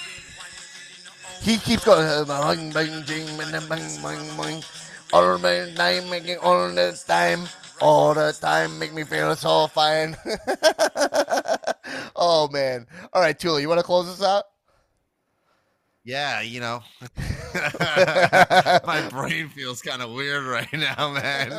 He keeps going. uh, bang, bang, jing, bang, bang, bang, bang. All the time, making all the time, all the time, make me feel so fine. Oh man! All right, Tula, you want to close this out? Yeah, you know. My brain feels kind of weird right now, man.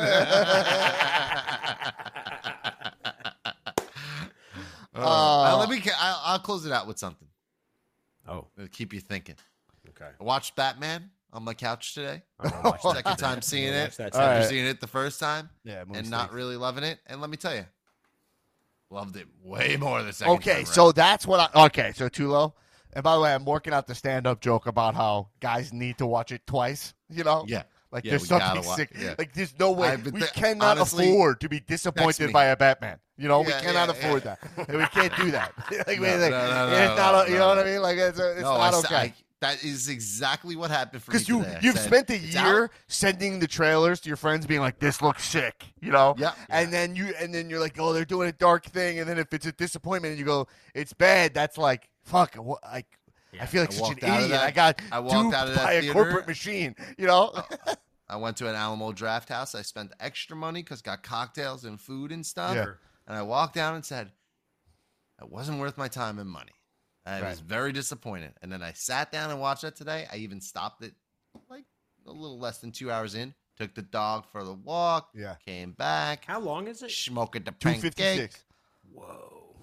Uh, Uh, let me. I'll, I'll close it out with something. Oh, It'll keep you thinking. okay. I watched Batman on my couch today. I'm gonna watch that Second today. time seeing I'm gonna it. watch that All After right. seeing it the first time Yeah, and not really loving it. And let me tell you, loved it way more the second time. Okay, around. so that's what I. Okay, so Tulo. And by the way, I'm working out the stand-up joke about how guys need to watch it twice. You know, yeah, like Yeah, there's we something gotta wa- sick. yeah. Like there's no way I've been we th- cannot honestly, afford to be text disappointed me. by a Batman. You know, we Yeah, cannot yeah, afford yeah. that. We can't do that. Like, we, No, like, no, no, it's no, not. no, you know no. what I mean? Like it's, it's No, I not sa- okay. I- that is exactly what happened for me Because you today. I you've said, spent a "It's year out." sending the trailers to your friends, being like, "This looks sick," you know. Yeah. And then you and then you're like, "Oh, they're doing a dark thing," and then if it's a disappointment, and you go, "It's bad," that's like, "Fuck." What, like, I feel like I such an walked out of idiot. that- I got I walked duped out of that by a theater. corporate machine, you know. I went to an Alamo Draft House. I spent extra money because got cocktails and food and stuff. Yeah. And I walked down and said, it wasn't worth my time and money. I Right. was very disappointed. And then I sat down and watched that today. I even stopped it like a little less than two hours in. Took the dog for the walk. Yeah. Came back. How long is it? Smoking the Two pancake. fifty six. Whoa.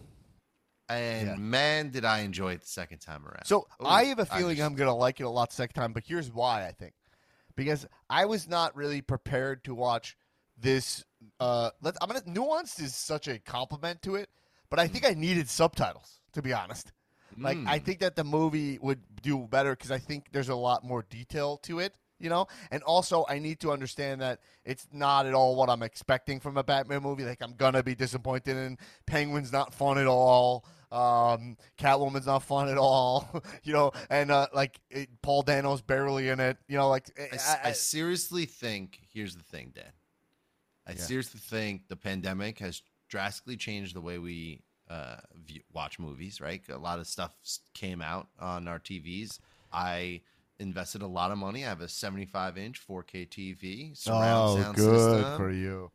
And Yeah. man, did I enjoy it the second time around. So Ooh, I have a feeling just- I'm gonna like it a lot the second time, but here's why I think. Because I was not really prepared to watch this. Uh, let I'm gonna nuanced is such a compliment to it, but I think I needed subtitles to be honest. Like I Mm. think that the movie would do better because I think there's a lot more detail to it, you know. And also, I need to understand that it's not at all what I'm expecting from a Batman movie. Like I'm gonna be disappointed in Penguin's not fun at all. Um, Catwoman's not fun at all, you know. And uh, like it, Paul Dano's barely in it, you know. Like I, s- I seriously think here's the thing, Dan. I Yeah. seriously think the pandemic has drastically changed the way we uh, view, watch movies. Right, a lot of stuff s- came out on our T Vs. I invested a lot of money. I have a seventy-five inch four K T V surround oh, sound good system. for you.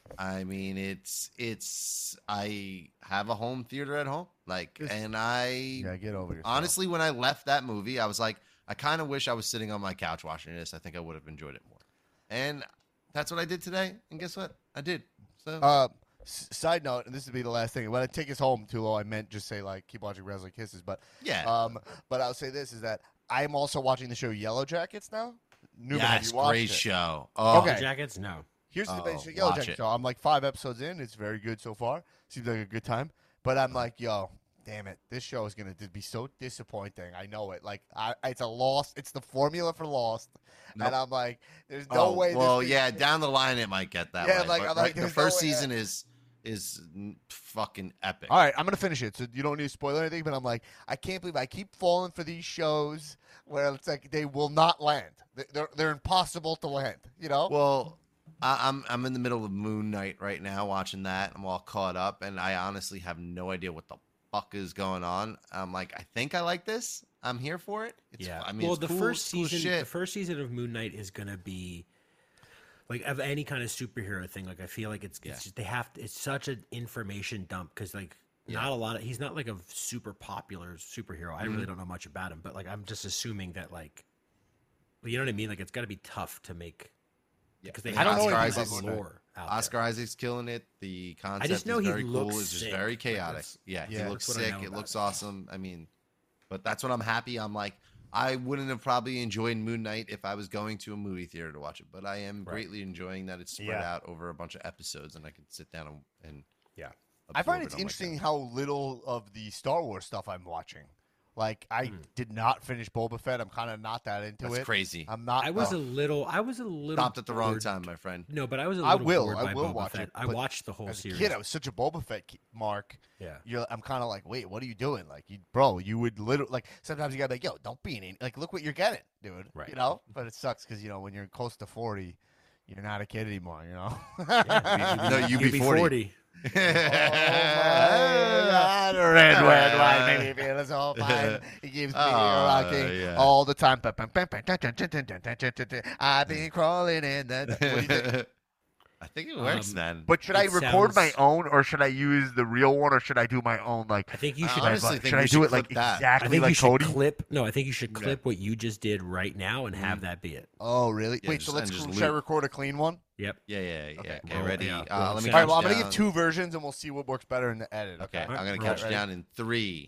I mean, it's it's. I have a home theater at home, like, Just- and I Yeah, get over yourself. honestly, when I left that movie, I was like, I kind of wish I was sitting on my couch watching this. I think I would have enjoyed it more. And that's what I did today. And guess what? I did. So Uh, s- side note, and this would be the last thing. When I take us home too low, I meant just say like keep watching Wrestling Kisses, but yeah, um, but I'll say this is that I'm also watching the show Yellow Jackets now. Newman, have yes, you watched great it? show. Oh, Okay. Jackets? No. Here's the Oh, basic Yellow watch Jackets. it. So I'm like five episodes in. It's very good so far. Seems like a good time. But I'm like, yo, damn it, this show is gonna be so disappointing. I know it. Like, I, it's a lost. It's the formula for Lost, Nope. and I'm like, there's no Oh, way. well, this thing- yeah, down the line it might get that Yeah, way. like, but, I'm like, right, the there's no first way- season is is n- fucking epic. All right, I'm gonna finish it, so you don't need to spoil anything. But I'm like, I can't believe I keep falling for these shows where it's like they will not land. They- They're they're impossible to land. You know? Well, I, I'm I'm in the middle of Moon Knight right now, watching that. I'm all caught up, and I honestly have no idea what the fuck is going on. I'm like, I think I like this. I'm here for it. It's, Yeah. I mean, well, it's the cool, first it's cool season, shit. the first season of Moon Knight is gonna be like of any kind of superhero thing. Like I feel like it's, Yeah. it's just, they have to, it's such an information dump because like Yeah. not a lot of he's not like a super popular superhero. I Mm-hmm. really don't know much about him, but like I'm just assuming that like you know what I mean. Like it's got to be tough to make Yeah. because they I don't have know to anything have about Moon Knight. lore out Oscar Isaac's killing it. The concept just know is he very cool. looks It's just sick. very Like, chaotic. that's- yeah, yeah, he looks that's what I sick. know It about looks it. awesome. I mean, but that's what I'm happy. I'm like, I wouldn't have probably enjoyed Moon Knight if I was going to a movie theater to watch it, but I am Right. greatly enjoying that it's spread Yeah. out over a bunch of episodes, and I can sit down and. and Yeah. I absorb find it it's on my interesting couch. how little of the Star Wars stuff I'm watching. Like, I Hmm. did not finish Boba Fett. I'm kind of not that into That's it. crazy. I'm not. I was uh, a little I was a little Stopped at the wrong bored. time, my friend. No, but I was a I little will. bored I by will Boba watch Fett. it, I but watched the whole as a series. kid, I was such a Boba Fett ki- mark. yeah. You're, I'm kind of like, wait, what are you doing? Like, you, bro, you would literally like. Sometimes you gotta be like, yo, don't be an in- like. Look what you're getting, dude. Right. You know. But it sucks because you know when you're close to forty, you're not a kid anymore. You know. Yeah, No, you be be forty. Oh my God, red, red wine make me feel so fine. It keeps me Oh, rocking yeah. all the time. I've been crawling in the. What do you think? I think it works, Um, man. But should I It record my sounds- own, or should I use the real one, or should I do my own? Like, I think you I should honestly should think I you do should it like clip that. I exactly think like you should Cody? clip. No, I think you should clip what you just did right now and have Mm-hmm. that be it. Oh, really? Yeah, Wait, just- so let's. and just Should I loop. record a clean one? Yep. Yeah, yeah, yeah. Okay. Okay, Roll- ready? yeah, Uh, roll let me sound. All right, count well, I'm you gonna down. give two versions, and we'll see what works better in the edit. Okay, Okay. I'm gonna Right, count you ready? down in three.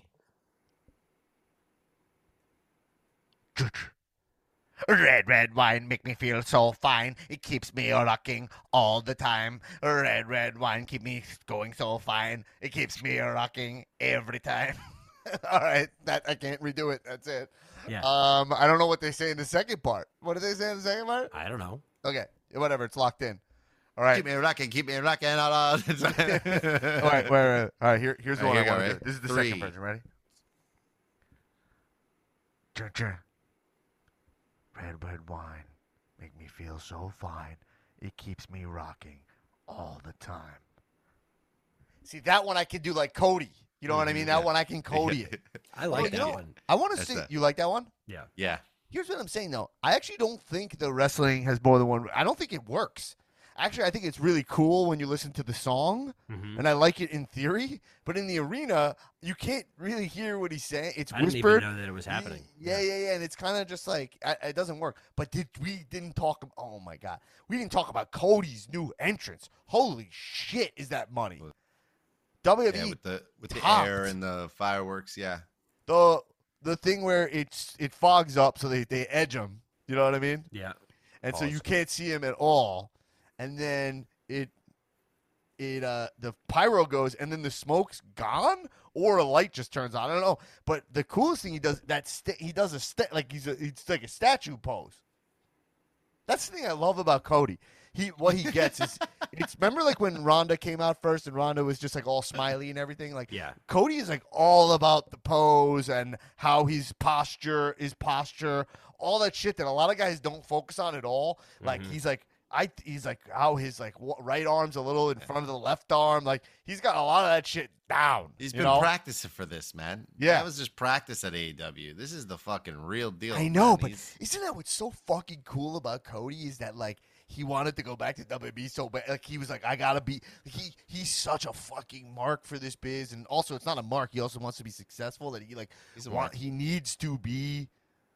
Red, red wine make me feel so fine. It keeps me rocking all the time. Red, red wine keep me going so fine. It keeps me rocking every time. All right, that I can't redo it. That's it. Yeah. Um, I don't know what they say in the second part. What do they say in the second part? I don't know. Okay, whatever. It's locked in. All right. Keep me rocking, keep me rocking. All right, All right, wait, wait. All right, here, here's the All one right, I here want you to go, do. This is the Three. second version. Ready? Chur, chur. Red, red wine make me feel so fine. It keeps me rocking all the time. See, that one I can do like Cody. You know what I mean? That Yeah. one I can Cody it. I like Well, you that know, one. I want to That's see. that. You like that one? Yeah. Yeah. here's what I'm saying though. I actually don't think the wrestling has more than one. I don't think it works. Actually, I think it's really cool when you listen to the song, Mhm. and I like it in theory. But in the arena, you can't really hear what he's saying. It's I didn't whispered. even know that it was happening. Yeah, yeah, yeah, and it's kind of just like I, it doesn't work. But did we didn't talk? Oh my god, we didn't talk about Cody's new entrance. Holy shit, is that money? W W E Yeah, with the with the topped. air and the fireworks. Yeah. the the thing where it's it fogs up, so they they edge him. You know what I mean? Yeah. And so you Awesome. can't see him at all. And then it it uh the pyro goes, and then the smoke's gone, or a light just turns on. I don't know. But the coolest thing he does that sta- he does a sta- like he's a it's like a statue pose. That's the thing I love about Cody. He what he gets is it's remember like when Ronda came out first and Ronda was just like all smiley and everything. Like Yeah. Cody is like all about the pose and how his posture is posture, all that shit that a lot of guys don't focus on at all. Like Mhm. he's like I he's like how his like w- right arm's a little in front of the left arm. Like he's got a lot of that shit down. He's you been know? practicing for this, man. Yeah. That was just practice at A E W. This is the fucking real deal. I know, man. but He's- isn't that what's so fucking cool about Cody is that like he wanted to go back to W W E so bad. Like he was like, I gotta be. He he's such a fucking mark for this biz, and also it's not a mark. He also wants to be successful. That he like He's a want, mark. he needs to be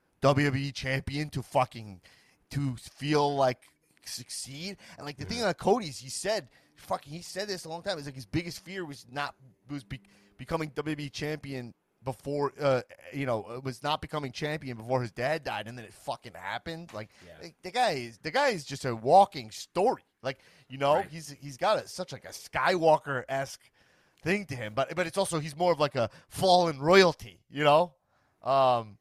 W W E champion to fucking to feel like succeed. And like the thing about Cody is he said fucking he said this a long time. It's like his biggest fear was not was be, becoming W W E champion before uh you know was not becoming champion before his dad died, and then it fucking happened. Like, Yeah. like, the guy is the guy is just a walking story. Like you know Right. he's he's got a, such like a Skywalker esque thing to him, but but it's also he's more of like a fallen royalty. You know, um,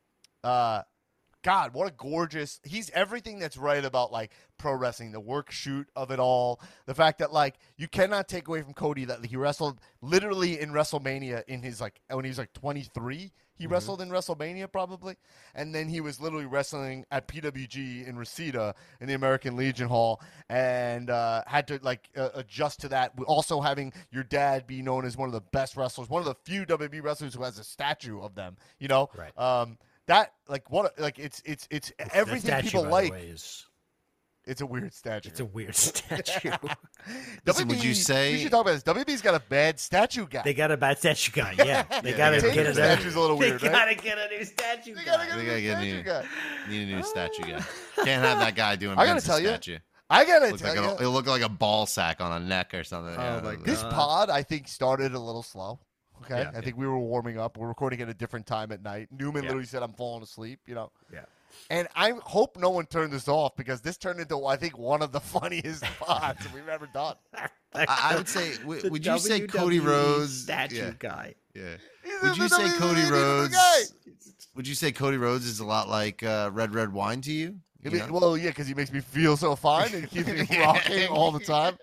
uh. God, what a gorgeous. He's everything that's right about like pro wrestling, the work shoot of it all. The fact that like you cannot take away from Cody that he wrestled literally in WrestleMania in his like when he was like twenty-three. He wrestled in WrestleMania probably, and then he was literally wrestling at P W G in Reseda in the American Legion Hall, and uh, had to like uh, adjust to that. Also having your dad be known as one of the best wrestlers, one of the few W W E wrestlers who has a statue of them. You know, Right. Um, that like what like it's it's it's That everything statue, people by the like. way, is- It's a weird statue. it's a weird statue. Listen, would you W W E say- we should talk about this? W W E's got a bad statue guy. They got a bad statue guy. Yeah, they Yeah, gotta yeah. get a Statue's a little weird, They right? gotta get a new statue They guy. gotta get a They new gotta get statue new- guy. Need a new statue guy. Can't have that guy doing I gotta Vince's tell you, statue. I gotta Look tell like you, a, it'll look like a ball sack on a neck or something. Oh Yeah, my that- this God. pod I think started a little slow. Okay, Yeah. I think we were warming up. We're recording at a different time at night. Newman Yeah. literally said, "I'm falling asleep." You know. Yeah. And I hope no one turned this off because this turned into, I think, one of the funniest pods we've ever done. I, I would say, w- The would you say Cody W W E Rhodes? statue Yeah, guy? yeah. He's Would a you say W W E Cody leader Rhodes? guy. Would you say Cody Rhodes is a lot like uh, Red Red Wine to you? I You mean, know? well, yeah, because he makes me feel so fine and keeps me rocking all the time.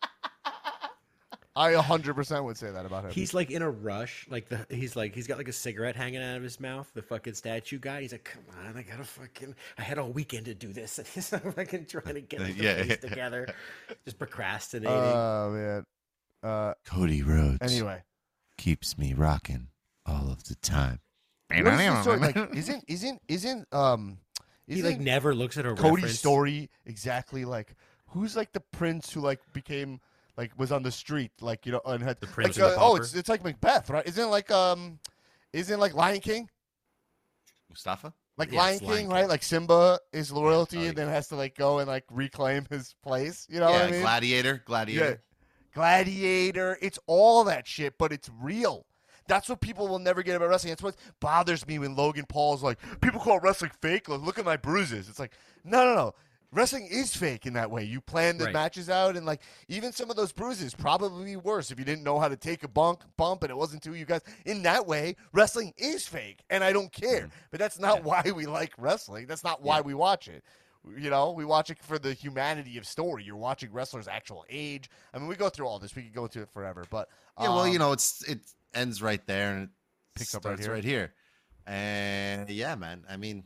I one hundred percent would say that about him. He's like in a rush. Like the he's like he's got like a cigarette hanging out of his mouth. The fucking statue guy. He's like, come on, I gotta fucking. I had all weekend to do this. He's fucking trying to get the Yeah. face together, just procrastinating. Oh, man. Uh, Cody Rhodes anyway. keeps me rocking all of the time. What is the story? Like, isn't, isn't, isn't, um, he isn't like never looks at her. Cody's reference. story exactly like, who's like the prince who like became, like was on the street, like, you know, and had, The prince like, and the uh, oh, pauper? it's, it's like Macbeth, right? Isn't it like, um, isn't it like Lion King? Mustafa? Like Yes, Lion King, Lion King. right? Like Simba is loyalty Oh, and then has to like go and like reclaim his place. You know yeah, what I mean? Gladiator. Gladiator. Yeah. Gladiator. It's all that shit, but it's real. That's what people will never get about wrestling. That's what bothers me when Logan Paul's like, people call wrestling fake. Look, look at my bruises. It's like, no, no, no. Wrestling is fake in that way. You plan the Right. matches out, and like even some of those bruises probably be worse if you didn't know how to take a bump, bump, and it wasn't to you guys. In that way, wrestling is fake, and I don't care. But that's not why we like wrestling. That's not why Yeah. we watch it. You know, we watch it for the humanity of story. You're watching wrestlers' actual age. I mean, we go through all this. We could go into it forever, but Yeah, well, um, you know, it's it ends right there and it Picks up right starts here. right here. And yeah, man. I mean,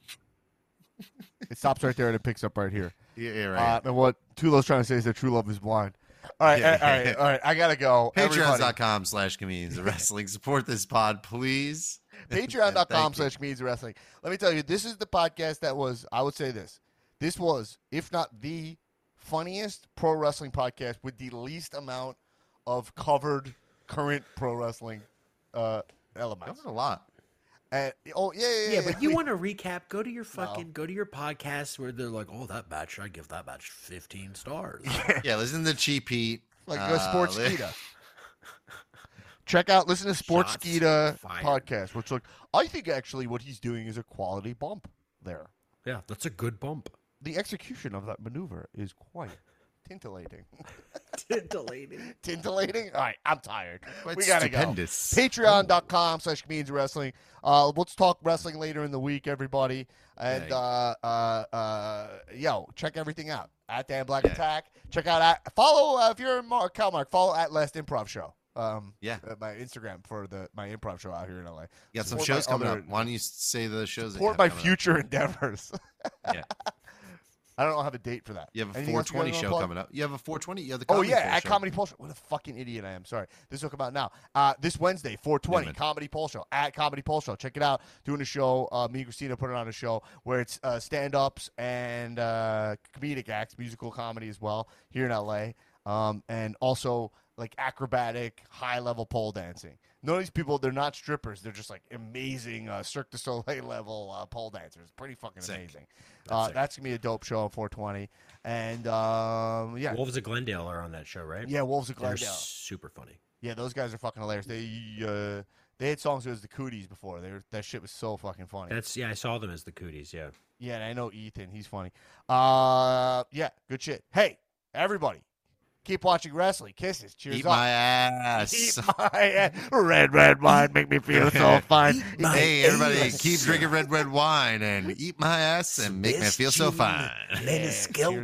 it stops right there and it picks up right here. yeah, yeah, right. Uh, and what Tulo's trying to say is that true love is blind. All right, Yeah. all right, all right. I gotta go. Everybody. Patreon.com slash comedians of wrestling. Support this pod, please. Patreon.com Thank you. slash Comedians Wrestling. Let me tell you, this is the podcast that was, I would say this. This was, if not the funniest pro wrestling podcast with the least amount of covered current pro wrestling uh, elements. Covered a lot. And, oh, yeah, yeah, yeah. Yeah, but you we- want to recap? Go to your fucking, go to your podcast where they're like, oh, that match, I give that match fifteen stars. Yeah, listen to Cheap Heat. Like uh, go Sports li- Skeeta. Check out, listen to Sports Shots Skeeta fired. podcast, which like I think actually what he's doing is a quality bump there. Yeah, that's a good bump. The execution of that maneuver is quite titillating. Titillating. Titillating? All right, I'm tired. Quite we gotta stupendous. go. Patreon.com slash Comedians Wrestling. Uh, let's talk wrestling later in the week, everybody. And Yeah. uh, uh, uh, yo, check everything out at Dan Black Yeah. Attack. Check out at follow uh, if you're in Mar- Calmark, follow at Last Improv Show. Um, Yeah. uh, my Instagram for the my improv show out here in L A. You got some Support shows my coming other- up. Why don't you say the shows? that you Support have my coming up? future endeavors. Yeah. I don't have a date for that. You have a Anything four else you twenty guys show wanna plug? coming up. You have a four twenty. You have the Oh Comedy yeah, Pulse at show. Comedy Poll Show. What a fucking idiot I am. Sorry. This will come out now. Uh, this Wednesday, four twenty, Yeah, man. Comedy Poll Show at Comedy Poll Show. Check it out. Doing a show. Uh, me and Christina put it on a show where it's uh, stand-ups and uh, comedic acts, musical comedy as well here in L A. Um, and also like acrobatic, high-level pole dancing. None of these people, they're not strippers. They're just like amazing uh, Cirque du Soleil level uh, pole dancers. Pretty fucking Sick. amazing. Uh, sick. that's gonna be a dope show on four twenty. And um, yeah, Wolves of Glendale are on that show, right? yeah, Wolves of They're Glendale. super funny. Yeah, those guys are fucking hilarious. They uh, they had songs as the Cooties before. They were, that shit was so fucking funny. That's yeah, I saw them as the Cooties. Yeah. Yeah, and I know Ethan. He's funny. Uh, yeah, good shit. Hey, everybody, keep watching wrestling. Kisses. Cheers Eat up. my ass. Eat my ass. Red, red wine make me feel so fine. Hey, everybody, keep drinking red, red wine and eat my ass and make me feel so fine. Yeah, cheers.